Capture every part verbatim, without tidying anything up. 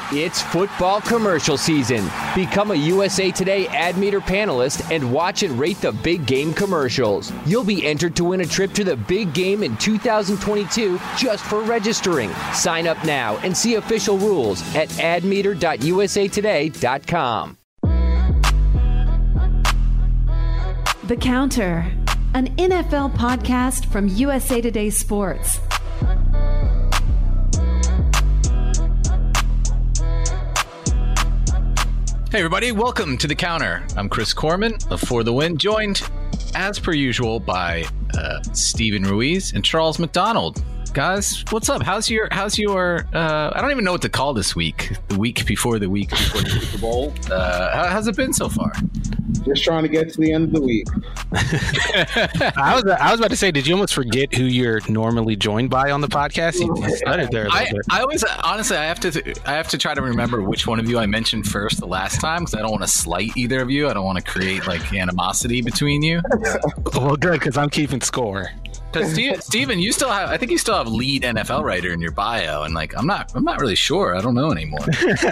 It's football commercial season. Become a U S A Today Ad Meter panelist and watch and rate the big game commercials. You'll be entered to win a trip to the big game in two thousand twenty-two just for registering. Sign up now and see official rules at ad meter dot u s a today dot com. The Counter, an N F L podcast from U S A Today Sports. Hey everybody, welcome to The Counter. I'm Chris Corman of For the Win, joined as per usual by uh, Steven Ruiz and Charles McDonald. Guys, what's up? How's your, how's your, uh, I don't even know what to call this week, the week before the week before the Super Bowl. Uh, how, how's it been so far? Just trying to get to the end of the week. I was I was about to say, did you almost forget who you're normally joined by on the podcast? You started there. I, I always honestly I have to I have to try to remember which one of you I mentioned first the last time because I don't want to slight either of you. I don't want to create like animosity between you. Well, good because I'm keeping score. Because Steven, you still have I think you still have lead N F L writer in your bio, and like I'm not I'm not really sure. I don't know anymore.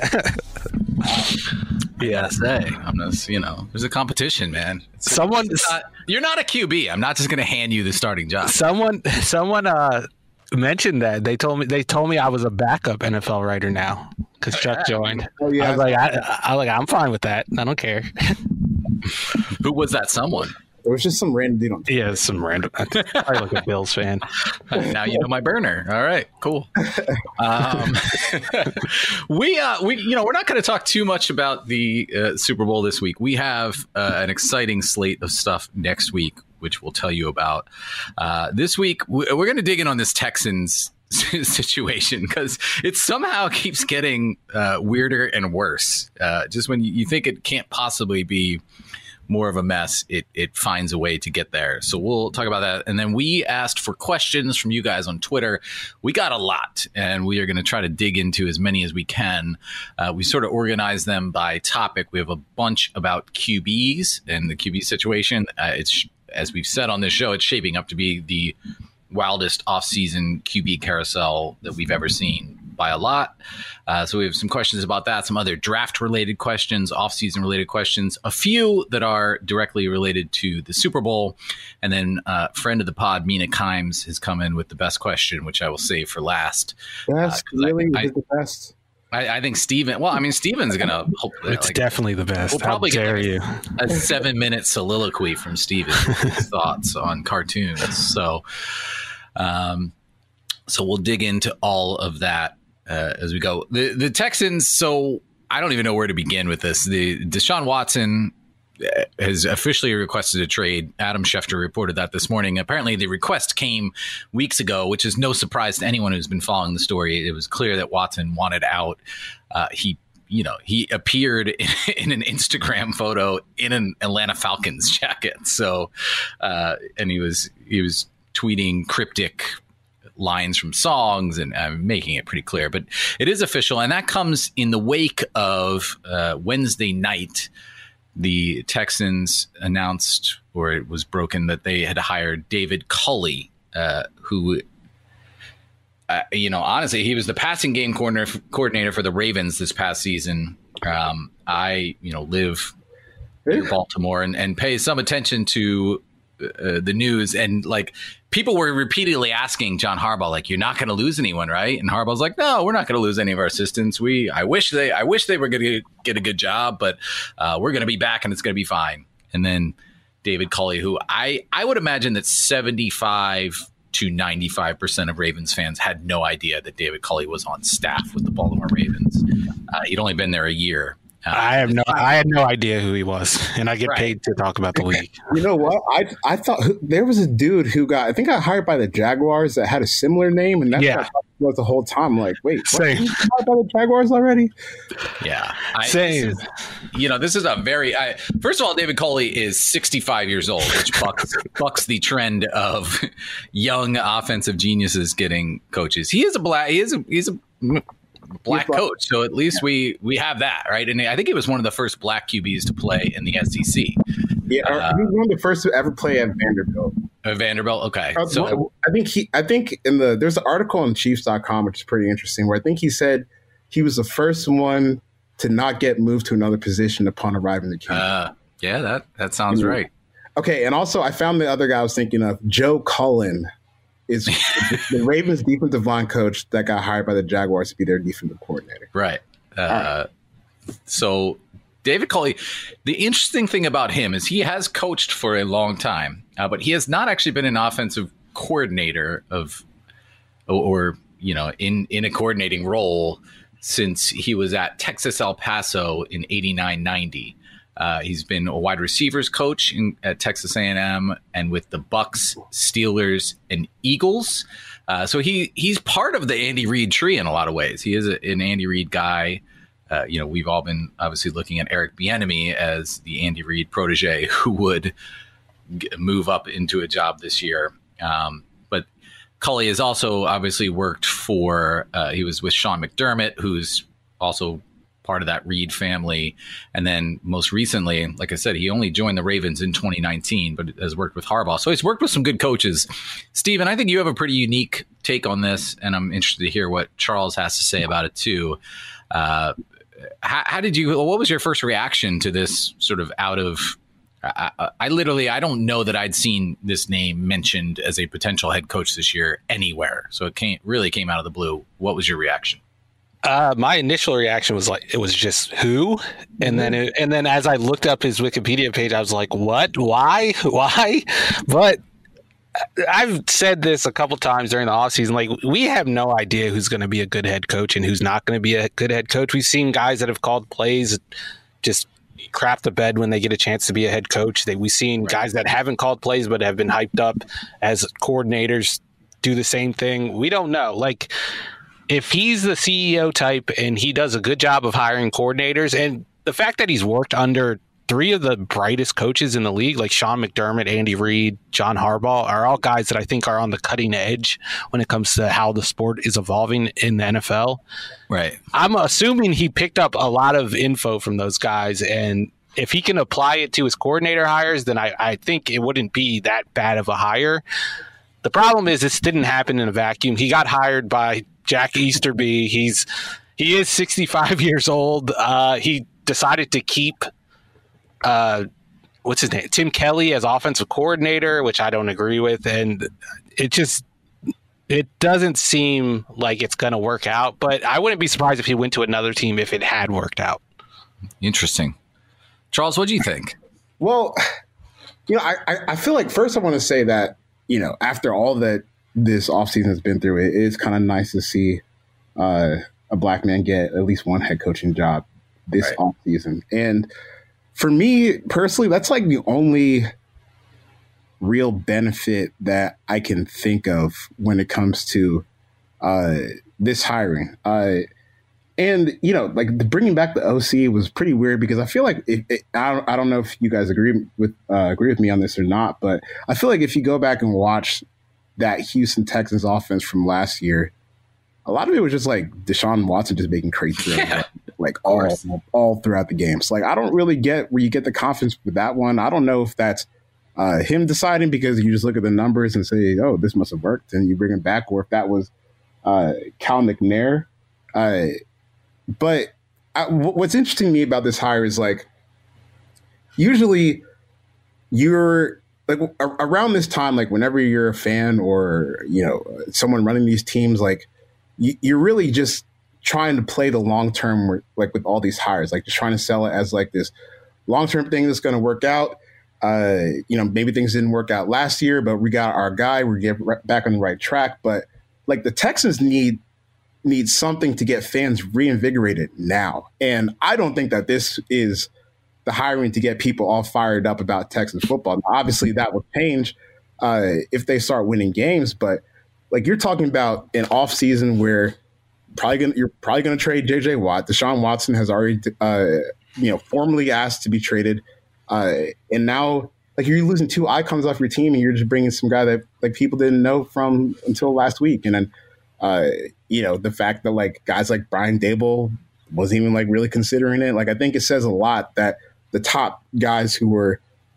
Yeah, say I'm just you know there's a competition, man. It's, someone it's not, you're not a Q B. I'm not just going to hand you the starting job. Someone someone uh, mentioned that they told me they told me I was a backup N F L writer now because Chuck yeah. joined. Oh, yeah. I was like I, I was like I'm fine with that. I don't care. Who was that? Someone. It was just some random dude on Twitter. Yeah, some random. I look a Bills fan. Now you know my burner. All right, cool. Um, we, uh, we, you know, we're not going to talk too much about the uh, Super Bowl this week. We have uh, an exciting slate of stuff next week, which we'll tell you about. Uh, this week, we're going to dig in on this Texans situation because it somehow keeps getting uh, weirder and worse. Uh, just when you think it can't possibly be more of a mess, it it finds a way to get there. So we'll talk about that. And then we asked for questions from you guys on Twitter. We got a lot, and we are going to try to dig into as many as we can. Uh, we sort of organized them by topic. We have a bunch about Q Bs and the Q B situation. Uh, it's, as we've said on this show, it's shaping up to be the wildest offseason Q B carousel that we've ever seen by a lot. Uh, so we have some questions about that, some other draft-related questions, off-season-related questions, a few that are directly related to the Super Bowl. And then uh, friend of the pod, Mina Kimes, has come in with the best question, which I will save for last. Best? Uh, really? I, Is it the best? I, I think Steven, well, I mean, Steven's going to... It's like, definitely the best. We'll probably How dare get you. a seven-minute soliloquy from Steven with his thoughts on cartoons. So, um, so we'll dig into all of that Uh, as we go. The the Texans, so I don't even know where to begin with this. The Deshaun Watson has officially requested a trade. Adam Schefter reported that this morning. Apparently the request came weeks ago, which is no surprise to anyone who's been following the story. It was clear that Watson wanted out. Uh, he you know, he appeared in, in an Instagram photo in an Atlanta Falcons jacket. So uh, and he was he was tweeting cryptic lines from songs and uh, making it pretty clear, but it is official. And that comes in the wake of uh, Wednesday night. The Texans announced, or it was broken, that they had hired David Culley, uh, who, uh, you know, honestly, he was the passing game coordinator, coordinator for the Ravens this past season. Um, I, you know, live near Baltimore and, and pay some attention to uh, the news, and like, people were repeatedly asking John Harbaugh, like, you're not going to lose anyone, right? And Harbaugh's like, no, we're not going to lose any of our assistants. We, I wish they, I wish they were going to get a good job, but uh, we're going to be back and it's going to be fine. And then David Culley, who I, I would imagine that seventy-five to ninety-five percent of Ravens fans had no idea that David Culley was on staff with the Baltimore Ravens. Uh, he'd only been there a year. Uh, I have no, I had no idea who he was, and I get right. paid to talk about the league. You know what? I I thought there was a dude who got, I think, got hired by the Jaguars that had a similar name, and that's yeah. what I thought it was the whole time. I'm like, wait, what? Same. You hired by the Jaguars already? Yeah, I, same. This is, you know, this is a very. I, first of all, David Culley is sixty-five years old, which bucks bucks the trend of young offensive geniuses getting coaches. He is a black. He is a. He's a black coach, so at least we we have that, right? And I think he was one of the first black Q Bs to play in the S E C. Yeah, uh, he was one of the first to ever play at Vanderbilt. At Vanderbilt, okay. Uh, so I think he, I think in the there's an article on Chiefs dot com which is pretty interesting, where I think he said he was the first one to not get moved to another position upon arriving to camp. Uh, yeah, that, that sounds mm-hmm. right. Okay, and also I found the other guy I was thinking of, Joe Cullen, is the Ravens defensive line coach that got hired by the Jaguars to be their defensive coordinator. Right. Uh, right. So David Culley, the interesting thing about him is he has coached for a long time, uh, but he has not actually been an offensive coordinator of, or, or you know, in, in a coordinating role since he was at Texas El Paso in eighty-nine ninety. Uh, he's been a wide receivers coach in, at Texas A and M and with the Bucks, Steelers, and Eagles. Uh, so he he's part of the Andy Reid tree in a lot of ways. He is a, an Andy Reid guy. Uh, you know, we've all been obviously looking at Eric Bieniemy as the Andy Reid protege who would g- move up into a job this year. Um, but Culley has also obviously worked for, uh, he was with Sean McDermott, who's also part of that Reid family. And then most recently, like I said, he only joined the Ravens in twenty nineteen, but has worked with Harbaugh. So he's worked with some good coaches. Steven, I think you have a pretty unique take on this, and I'm interested to hear what Charles has to say about it too. Uh, how, how did you, what was your first reaction to this sort of out of, I, I, I literally, I don't know that I'd seen this name mentioned as a potential head coach this year anywhere. So it came, really came out of the blue. What was your reaction? Uh, my initial reaction was like, it was just who? And then, it, and then as I looked up his Wikipedia page, I was like, what, why, why? But I've said this a couple times during the offseason, like we have no idea who's going to be a good head coach and who's not going to be a good head coach. We've seen guys that have called plays just crap the bed when they get a chance to be a head coach. They, we've seen right. guys that haven't called plays but have been hyped up as coordinators do the same thing. We don't know. Like, if he's the C E O type and he does a good job of hiring coordinators, and the fact that he's worked under three of the brightest coaches in the league, like Sean McDermott, Andy Reid, John Harbaugh, are all guys that I think are on the cutting edge when it comes to how the sport is evolving in the N F L. Right. I'm assuming he picked up a lot of info from those guys, and if he can apply it to his coordinator hires, then I, I think it wouldn't be that bad of a hire. The problem is this didn't happen in a vacuum. He got hired by Jack Easterby. He's he is sixty-five years old. Uh, he decided to keep uh, what's his name, Tim Kelly, as offensive coordinator, which I don't agree with, and it just it doesn't seem like it's going to work out. But I wouldn't be surprised if he went to another team if it had worked out. Interesting, Charles. What do you think? Well, you know, I I feel like first I want to say that you know after all that this offseason has been through, it is kind of nice to see uh, a black man get at least one head coaching job this right. offseason. And for me personally, that's like the only real benefit that I can think of when it comes to uh, this hiring. Uh, and, you know, like the bringing back the O C was pretty weird because I feel like it, it, I, don't, I don't know if you guys agree with uh, agree with me on this or not, but I feel like if you go back and watch that Houston Texans offense from last year, a lot of it was just like Deshaun Watson just making crazy throws, yeah, like all all throughout the game. So like I don't really get where you get the confidence with that one. I don't know if that's uh, him deciding because you just look at the numbers and say, oh, this must have worked, and you bring him back, or if that was uh, Cal McNair. Uh, but I, w- what's interesting to me about this hire is like usually you're like around this time, like whenever you're a fan or, you know, someone running these teams, like you, you're really just trying to play the long term, like with all these hires, like just trying to sell it as like this long term thing that's going to work out. Uh, you know, maybe things didn't work out last year, but we got our guy. We get right back on the right track. But like the Texans need need something to get fans reinvigorated now, and I don't think that this is the hiring to get people all fired up about Texas football. Now, obviously, that will change uh, if they start winning games. But like you're talking about an offseason where probably gonna, you're probably going to trade J J Watt. Deshaun Watson has already, uh, you know, formally asked to be traded, uh, and now like you're losing two icons off your team, and you're just bringing some guy that like people didn't know from until last week. And then, uh, you know, the fact that like guys like Brian Daboll wasn't even like really considering it. Like I think it says a lot that the top guys who were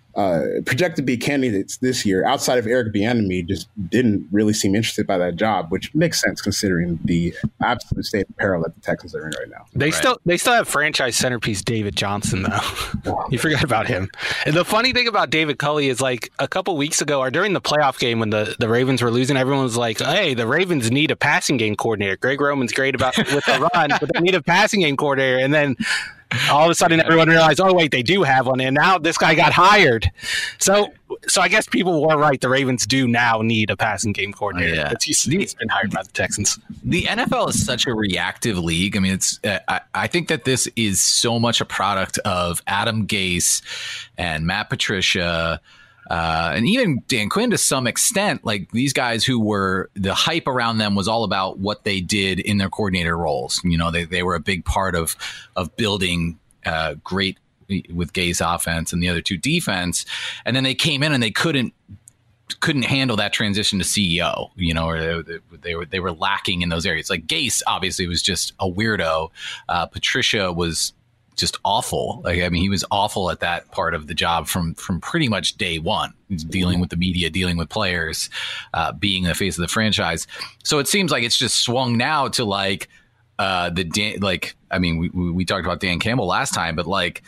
uh, projected to be candidates this year, outside of Eric Bieniemy, just didn't really seem interested by that job, which makes sense considering the absolute state of peril that the Texans are in right now. They right. still they still have franchise centerpiece David Johnson, though. You forgot about him. And the funny thing about David Culley is, like, a couple weeks ago, or during the playoff game when the, the Ravens were losing, everyone was like, hey, the Ravens need a passing game coordinator. Greg Roman's great about with the run, but they need a passing game coordinator. And then all of a sudden, everyone realized, oh, wait, they do have one. And now this guy got hired. So so I guess people were right. The Ravens do now need a passing game coordinator. Yeah. But he's, he's been hired by the Texans. The N F L is such a reactive league. I mean, it's uh, I, I think that this is so much a product of Adam Gase and Matt Patricia, Uh, and even Dan Quinn to some extent. Like, these guys who were, the hype around them was all about what they did in their coordinator roles. You know, they, they were a big part of of building uh, great with Gay's offense and the other two defense. And then they came in and they couldn't couldn't handle that transition to C E O, you know, or they, they were they were lacking in those areas. Like, Gase obviously was just a weirdo. Uh, Patricia was just awful. Like, I mean, he was awful at that part of the job from from pretty much day one. He's dealing with the media, dealing with players, uh, being the face of the franchise. So it seems like it's just swung now to like uh, the Dan, like I mean, we we talked about Dan Campbell last time, but like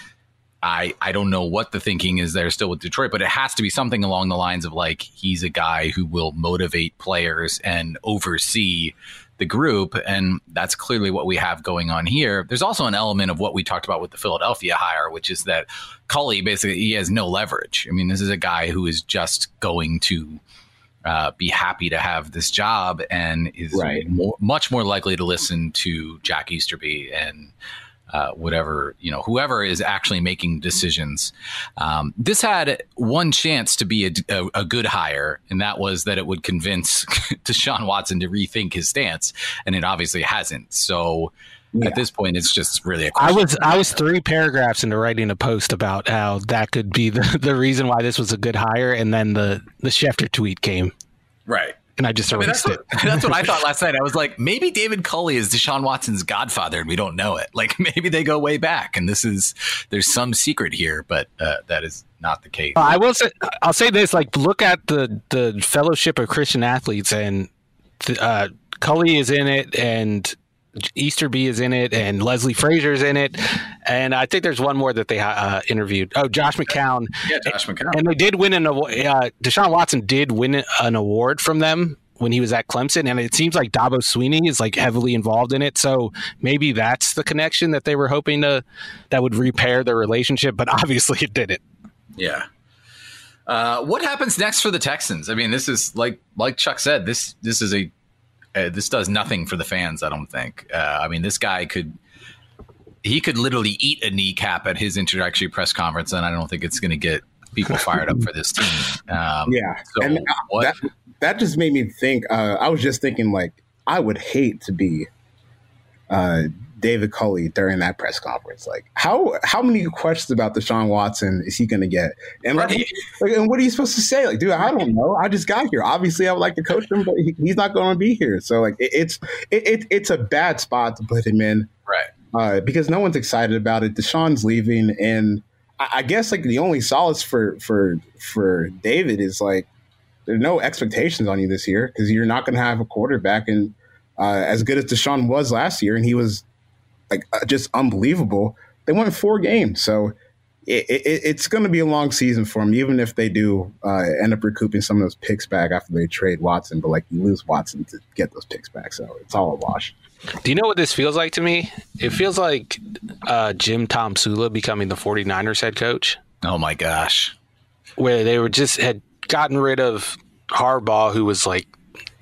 I I don't know what the thinking is there still with Detroit, but it has to be something along the lines of like, he's a guy who will motivate players and oversee the group, and that's clearly what we have going on here. There's also an element of what we talked about with the Philadelphia hire, which is that Culley basically, he has no leverage. I mean, this is a guy who is just going to uh, be happy to have this job and is right. more, much more likely to listen to Jack Easterby and Uh, whatever, you know, whoever is actually making decisions. Um, this had one chance to be a, a, a good hire, and that was that it would convince Deshaun Watson to rethink his stance, and it obviously hasn't. So yeah. At this point, it's just really a question. I was I was three paragraphs into writing a post about how that could be the, the reason why this was a good hire, and then the, the Schefter tweet came. Right. And I just erased I mean, that's, it. What, that's what I thought last night. I was like, maybe David Culley is Deshaun Watson's godfather and we don't know it. Like, maybe they go way back and this is, there's some secret here, but uh, that is not the case. I will say, I'll say this, like, look at the, the Fellowship of Christian Athletes, and uh, Culley is in it, and Easterby is in it, and Leslie Frazier's in it. And I think there's one more that they uh, interviewed. Oh, Josh McCown. Yeah, Josh McCown. And they did win an award. Uh, Deshaun Watson did win an award from them when he was at Clemson. And it seems like Dabo Swinney is like heavily involved in it. So maybe that's the connection that they were hoping to, that would repair their relationship. But obviously it didn't. Yeah. Uh, what happens next for the Texans? I mean, this is like, like Chuck said, this, this is a, uh, this does nothing for the fans. I don't think, uh, I mean, this guy could, he could literally eat a kneecap at his introductory press conference, and I don't think it's going to get people fired up for this team. Um, yeah. So and what? That, that just made me think, uh, I was just thinking, like, I would hate to be uh, David Culley during that press conference. Like, how how many questions about Deshaun Watson is he going to get? And like, Right. like, and what are you supposed to say? Like, dude, I don't know. I just got here. Obviously, I would like to coach him, but he, he's not going to be here. So, like, it, it's it, it, it's a bad spot to put him in. Right. Uh, because no one's excited about it. Deshaun's leaving, and I, I guess like the only solace for for for David is like there are no expectations on you this year because you're not going to have a quarterback, and uh, as good as Deshaun was last year, and he was like uh, just unbelievable. They won four games, so it, it, it's going to be a long season for them, even if they do uh, end up recouping some of those picks back after they trade Watson. But like you lose Watson to get those picks back, so it's all a wash. Do you know what this feels like to me? It feels like uh, Jim Tom Sula becoming the 49ers head coach. Oh my gosh. Where they were just had gotten rid of Harbaugh, who was like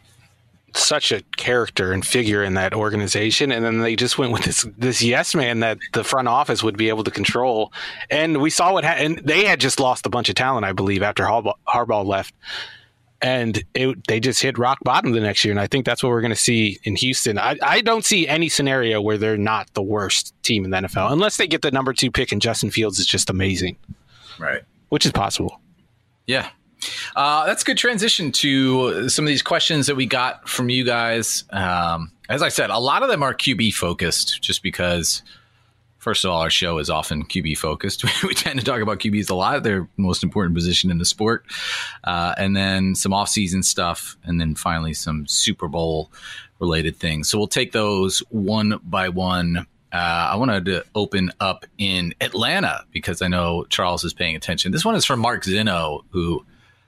such a character and figure in that organization. And then they just went with this, this yes man that the front office would be able to control. And we saw what happened. They had just lost a bunch of talent, I believe, after Harbaugh, Harbaugh left. And it, they just hit rock bottom the next year. And I think that's what we're going to see in Houston. I, I don't see any scenario where they're not the worst team in the N F L, unless they get the number two pick and Justin Fields is just amazing. Right. Which is possible. Yeah. Uh, that's a good transition to some of these questions that we got from you guys. Um, as I said, a lot of them are Q B focused just because First of all, our show is often Q B focused. We tend to talk about Q Bs a lot. They're the most important position in the sport. Uh, and then some offseason stuff. And then finally some Super Bowl related things. So we'll take those one by one. Uh, I wanted to open up in Atlanta because I know Charles is paying attention. This one is from Mark Zinno, who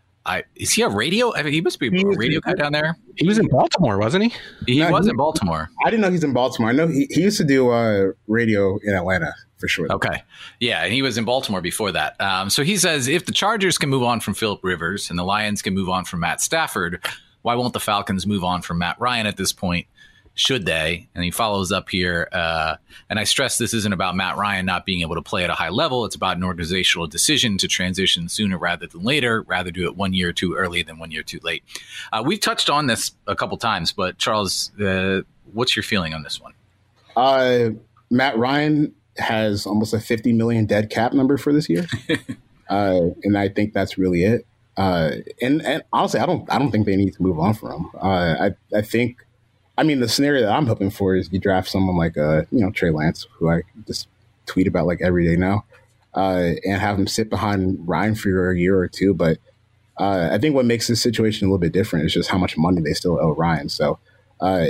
I is he a radio? I mean, he must be a radio guy down there. He was in Baltimore, wasn't he? He no, was he, in Baltimore. I didn't know he's in Baltimore. I know he, he used to do uh, radio in Atlanta for sure. Okay. Yeah, and he was in Baltimore before that. Um, so he says, if the Chargers can move on from Phillip Rivers and the Lions can move on from Matt Stafford, why won't the Falcons move on from Matt Ryan at this point? Should they? And he follows up here. Uh, and I stress this isn't about Matt Ryan not being able to play at a high level. It's about an organizational decision to transition sooner rather than later, rather do it one year too early than one year too late. Uh, we've touched on this a couple times, but Charles, uh, what's your feeling on this one? Uh, Matt Ryan has almost a fifty million dead cap number for this year. uh, and I think that's really it. Uh, and, and honestly, I don't, I don't think they need to move on from him. Uh, I, I think, I mean, the scenario that I'm hoping for is you draft someone like, uh, you know, Trey Lance, who I just tweet about like every day now, uh, and have him sit behind Ryan for a year or two. But uh, I think what makes this situation a little bit different is just how much money they still owe Ryan. So uh,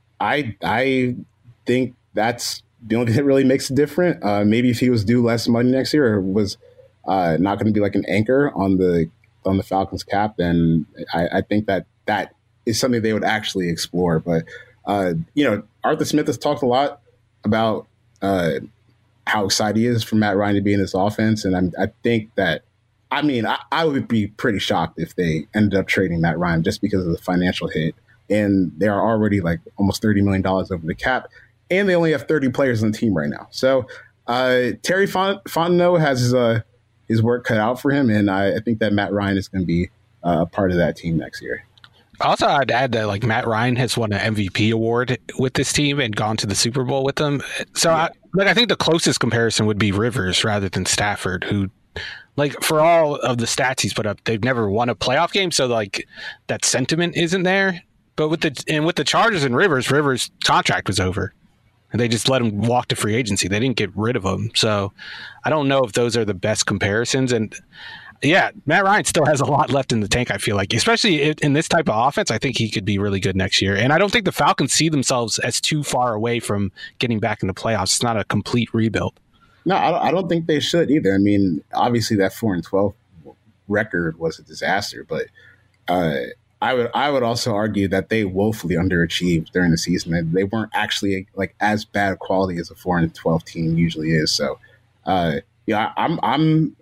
I I think that's the only thing that really makes it different. Uh, maybe if he was due less money next year or was uh, not going to be like an anchor on the on the Falcons cap, then I, I think that that is something they would actually explore. But, uh, you know, Arthur Smith has talked a lot about uh, how excited he is for Matt Ryan to be in this offense. And I'm, I think that, I mean, I, I would be pretty shocked if they ended up trading Matt Ryan just because of the financial hit. And they are already like almost thirty million dollars over the cap. And they only have thirty players on the team right now. So uh, Terry Font- Fontenot has his, uh, his work cut out for him. And I, I think that Matt Ryan is going to be uh, a part of that team next year. Also, I'd add that like Matt Ryan has won an M V P award with this team and gone to the Super Bowl with them. So, yeah. I, like, I think the closest comparison would be Rivers rather than Stafford, who, like, for all of the stats he's put up, they've never won a playoff game. So, like, that sentiment isn't there. But with the and with the Chargers and Rivers, Rivers' contract was over, and they just let him walk to free agency. They didn't get rid of him. So, I don't know if those are the best comparisons. And yeah, Matt Ryan still has a lot left in the tank, I feel like, especially in this type of offense. I think he could be really good next year. And I don't think the Falcons see themselves as too far away from getting back in the playoffs. It's not a complete rebuild. No, I don't think they should either. I mean, obviously that four and twelve record was a disaster, but uh, I would I would also argue that they woefully underachieved during the season. They weren't actually like as bad quality as a four and twelve team usually is. So, uh, yeah, I'm I'm.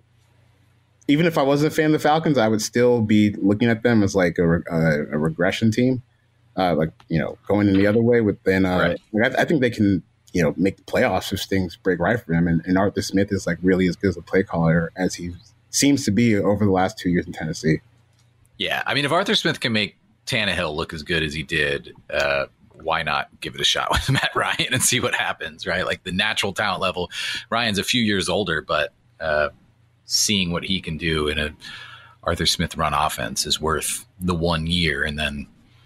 Even if I wasn't a fan of the Falcons, I would still be looking at them as like a, a, a regression team, uh, like, you know, going in the other way. With then, uh, right. I, I think they can, you know, make the playoffs if things break right for them. And, and Arthur Smith is like really as good as a play caller as he seems to be over the last two years in Tennessee. Yeah, I mean, if Arthur Smith can make Tannehill look as good as he did, uh, why not give it a shot with Matt Ryan and see what happens, right? Like the natural talent level, Ryan's a few years older, but uh, seeing what he can do in a Arthur Smith run offense is worth the one year. And then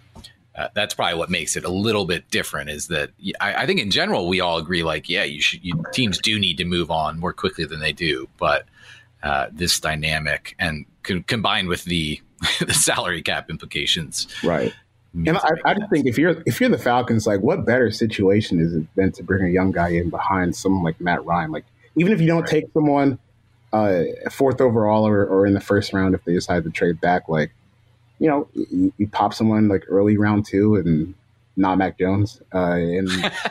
uh, that's probably what makes it a little bit different is that I, I think in general, we all agree, like, yeah, you should, you, teams do need to move on more quickly than they do. But uh, this dynamic and co- combined with the, the salary cap implications. Right. And I, I just think if you're, if you're the Falcons, like what better situation is it than to bring a young guy in behind someone like Matt Ryan? Like, even if you don't right. take someone, Uh, fourth overall or, or in the first round if they decide to trade back, like, you know, you, you pop someone like early round two and not Mac Jones uh, and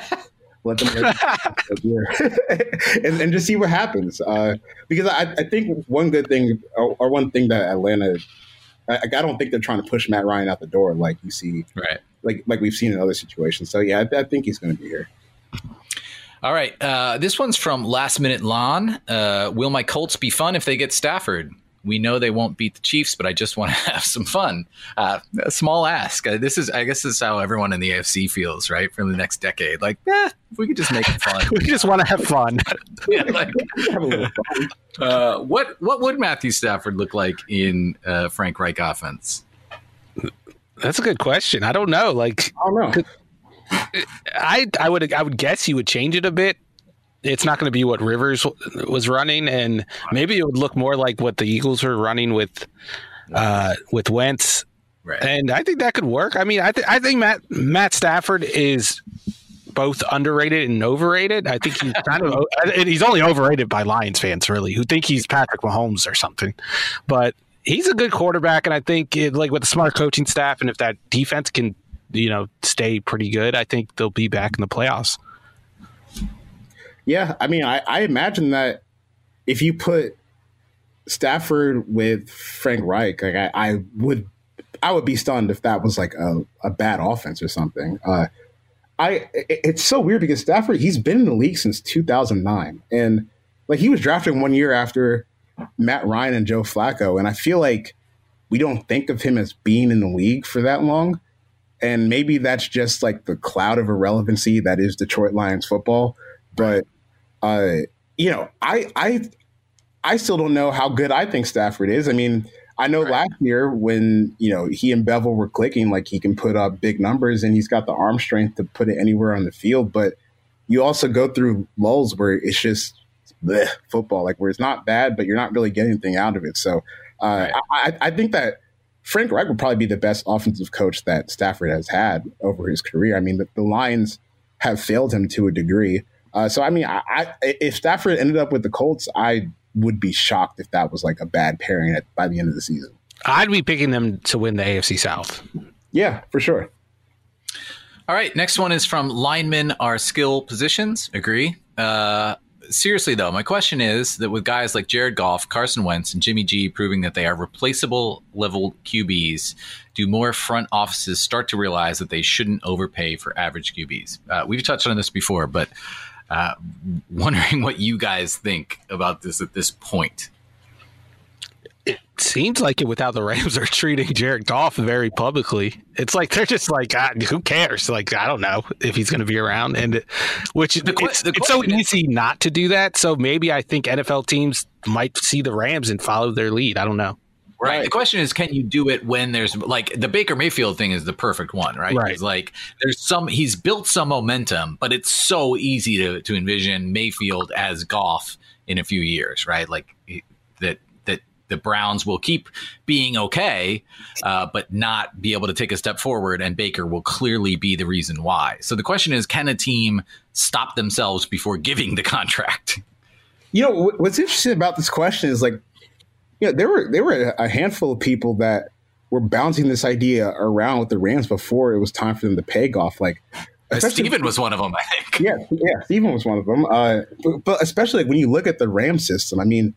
let them and, and just see what happens. Uh, because I, I think one good thing or, or one thing that Atlanta, I, I don't think they're trying to push Matt Ryan out the door like you see, right? Like like we've seen in other situations. So yeah, I, I think he's going to be here. All right. Uh, this one's from Last Minute Lawn. Uh, will my Colts be fun if they get Stafford? We know they won't beat the Chiefs, but I just want to have some fun. Uh, a small ask. Uh, this is, I guess, this is how everyone in the A F C feels, right? For the next decade, like, eh, if we could just make it fun. We just want to have fun. yeah, like, uh, what what would Matthew Stafford look like in uh, Frank Reich offense? That's a good question. I don't know. Like, I don't know. I I would I would guess he would change it a bit. it's not going to be what Rivers was running, and maybe it would look more like what the Eagles were running with uh, with Wentz. Right. And I think that could work. I mean, I, th- I think Matt Matt Stafford is both underrated and overrated. I think he's kind of and he's only overrated by Lions fans, really, who think he's Patrick Mahomes or something. But he's a good quarterback, and I think it, like with a smart coaching staff, and if that defense can, you know, stay pretty good, I think they'll be back in the playoffs. Yeah, I mean, I, I imagine that if you put Stafford with Frank Reich, like I, I would. I would be stunned if that was like a, a bad offense or something. Uh, I it, it's so weird because Stafford, he's been in the league since two thousand nine, and like he was drafted one year after Matt Ryan and Joe Flacco, and I feel like we don't think of him as being in the league for that long, and maybe that's just like the cloud of irrelevancy that is Detroit Lions football. But uh, you know, I I I still don't know how good I think Stafford is. I mean. I know right. last year when, you know, he and Bevel were clicking, like he can put up big numbers and he's got the arm strength to put it anywhere on the field. But you also go through lulls where it's just bleh, football, like where it's not bad, but you're not really getting anything out of it. So uh, right. I, I think that Frank Reich would probably be the best offensive coach that Stafford has had over his career. I mean, the, the Lions have failed him to a degree. Uh, so, I mean, I, I, if Stafford ended up with the Colts, I would be shocked if that was like a bad pairing at, by the end of the season. I'd be picking them to win the A F C South. Yeah, for sure. All right, next one is from linemen are skill positions. Agree. Uh, seriously, though, my question is that with guys like Jared Goff, Carson Wentz, and Jimmy G proving that they are replaceable level Q Bs, do more front offices start to realize that they shouldn't overpay for average Q Bs? Uh, we've touched on this before, but Uh, wondering what you guys think about this at this point. It seems like it without the Rams are treating Jared Goff very publicly. It's like they're just like, ah, who cares? Like, I don't know if he's going to be around. And it, which the, it's, the it's so easy not to do that. So maybe I think N F L teams might see the Rams and follow their lead. I don't know. Right. The question is, can you do it when there's like the Baker Mayfield thing is the perfect one, right? Right. It's like there's some he's built some momentum, but it's so easy to, to envision Mayfield as Goff in a few years, right? Like that that the Browns will keep being okay, uh, but not be able to take a step forward, and Baker will clearly be the reason why. So the question is, can a team stop themselves before giving the contract? You know, what's interesting about this question is like, yeah, there were there were a handful of people that were bouncing this idea around with the Rams before it was time for them to pay Goff. Like, Steven was one of them, I think. Yeah, yeah, Steven was one of them. Uh, but, but especially like when you look at the Ram system, I mean,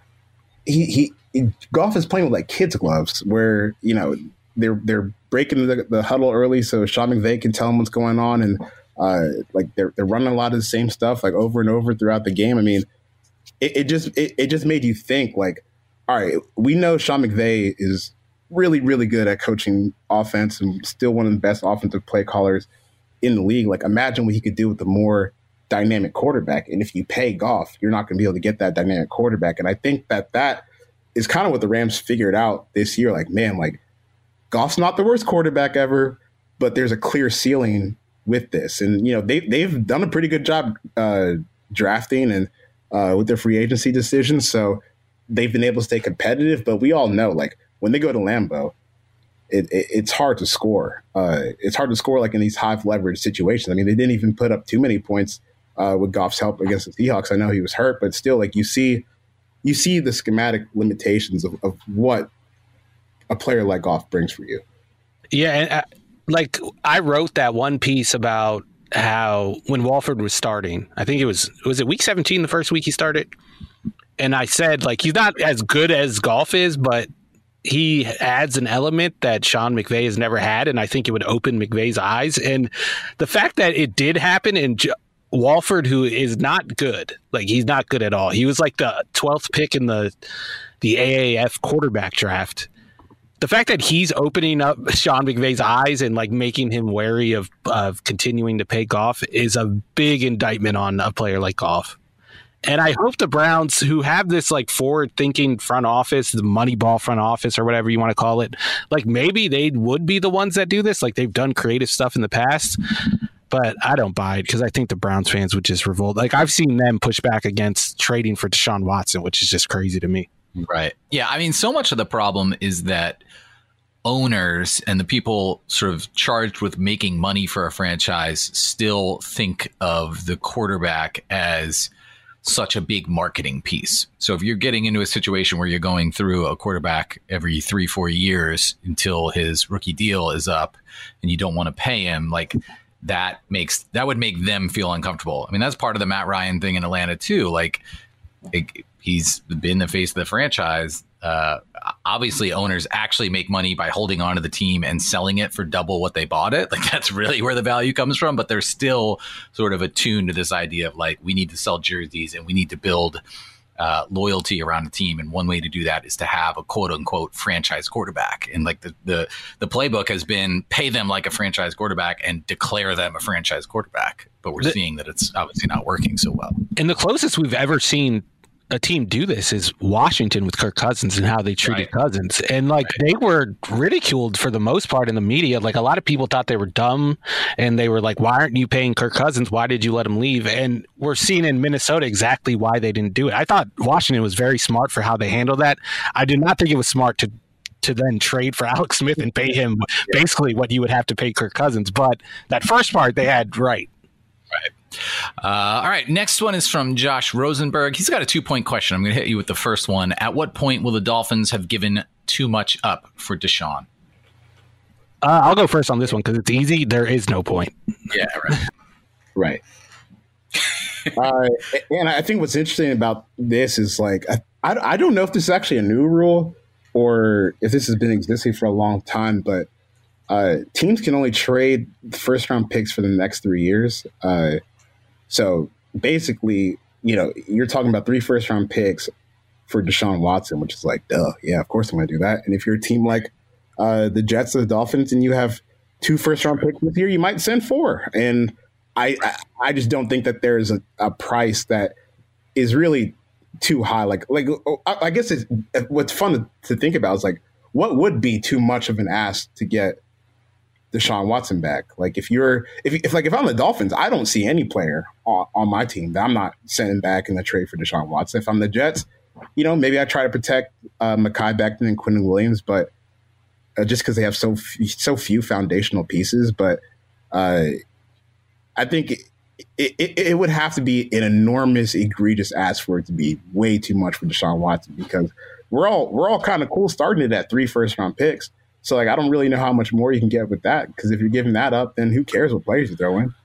he, he, he Goff is playing with like kids' gloves, where you know they're they're breaking the, the huddle early so Sean McVay can tell them what's going on, and uh, like they're they're running a lot of the same stuff like over and over throughout the game. I mean, it, it just it, it just made you think like, all right, we know Sean McVay is really, really good at coaching offense and still one of the best offensive play callers in the league. Like, imagine what he could do with a more dynamic quarterback. And if you pay Goff, you're not going to be able to get that dynamic quarterback. And I think that that is kind of what the Rams figured out this year. Like, man, like Goff's not the worst quarterback ever, but there's a clear ceiling with this. And, you know, they, they've done a pretty good job uh, drafting and uh, with their free agency decisions. So they've been able to stay competitive, but we all know, like, when they go to Lambeau, it, it, it's hard to score. Uh, it's hard to score, like, in these high leverage situations. I mean, they didn't even put up too many points uh, with Goff's help against the Seahawks. I know he was hurt, but still, like, you see you see the schematic limitations of, of what a player like Goff brings for you. Yeah, and uh, like, I wrote that one piece about how when Walford was starting, I think it was, was it week seventeen, the first week he started? And I said, like, he's not as good as Goff is, but he adds an element that Sean McVay has never had, and I think it would open McVay's eyes. And the fact that it did happen, and J- Walford, who is not good, like, he's not good at all. He was like the twelfth pick in the the A A F quarterback draft. The fact that he's opening up Sean McVay's eyes and like making him wary of of continuing to pay Goff is a big indictment on a player like Goff. And I hope the Browns, who have this like forward-thinking front office, the Moneyball front office or whatever you want to call it, like maybe they would be the ones that do this. Like they've done creative stuff in the past. but I don't buy it because I think the Browns fans would just revolt. Like I've seen them push back against trading for Deshaun Watson, which is just crazy to me. Right. Yeah. I mean, so much of the problem is that owners and the people sort of charged with making money for a franchise still think of the quarterback as such a big marketing piece. So if you're getting into a situation where you're going through a quarterback every three, four years until his rookie deal is up and you don't want to pay him, like that makes, that would make them feel uncomfortable. I mean, that's part of the Matt Ryan thing in Atlanta too. Like it, he's been the face of the franchise. Uh, obviously owners actually make money by holding on to the team and selling it for double what they bought it. Like that's really where the value comes from, but they're still sort of attuned to this idea of like, we need to sell jerseys and we need to build uh, loyalty around the team. And one way to do that is to have a quote unquote franchise quarterback. And like the, the, the playbook has been pay them like a franchise quarterback and declare them a franchise quarterback. But we're the, seeing that it's obviously not working so well. And the closest we've ever seen a team do this is Washington with Kirk Cousins and how they treated right. Cousins. And like right. they were ridiculed for the most part in the media. Like a lot of people thought they were dumb and they were like, why aren't you paying Kirk Cousins? Why did you let him leave? And we're seeing in Minnesota exactly why they didn't do it. I thought Washington was very smart for how they handled that. I do not think it was smart to to then trade for Alex Smith and pay him basically what you would have to pay Kirk Cousins. But that first part they had right. Right. Uh, all right. Next one is from Josh Rosenberg. He's got a two point question. I'm going to hit you with the first one. At what point will the Dolphins have given too much up for Deshaun? Uh, I'll go first on this one because it's easy. There is no point. Yeah, right. Right. uh, and I think what's interesting about this is like, I, I, I don't know if this is actually a new rule or if this has been existing for a long time, but uh, teams can only trade first round picks for the next three years. Uh, So basically, you know, you're talking about three first round picks for Deshaun Watson, which is like, duh, yeah, of course I'm going to do that. And if you're a team like uh, the Jets or the Dolphins and you have two first round picks this year, you might send four. And I I, I just don't think that there's a, a price that is really too high. Like, like I, I guess it's, what's fun to, to think about is like, what would be too much of an ask to get Deshaun Watson back? Like if you're if, if like if I'm the Dolphins, I don't see any player on, on my team that I'm not sending back in the trade for Deshaun Watson. If I'm the Jets, you know, maybe I try to protect uh, Mekhi Becton and Quentin Williams, but uh, just because they have so f- so few foundational pieces. But uh, I think it, it, it would have to be an enormous, egregious ask for it to be way too much for Deshaun Watson because we're all we're all kind of cool starting it at three first round picks. So, like, I don't really know how much more you can get with that because if you're giving that up, then who cares what players you throw in?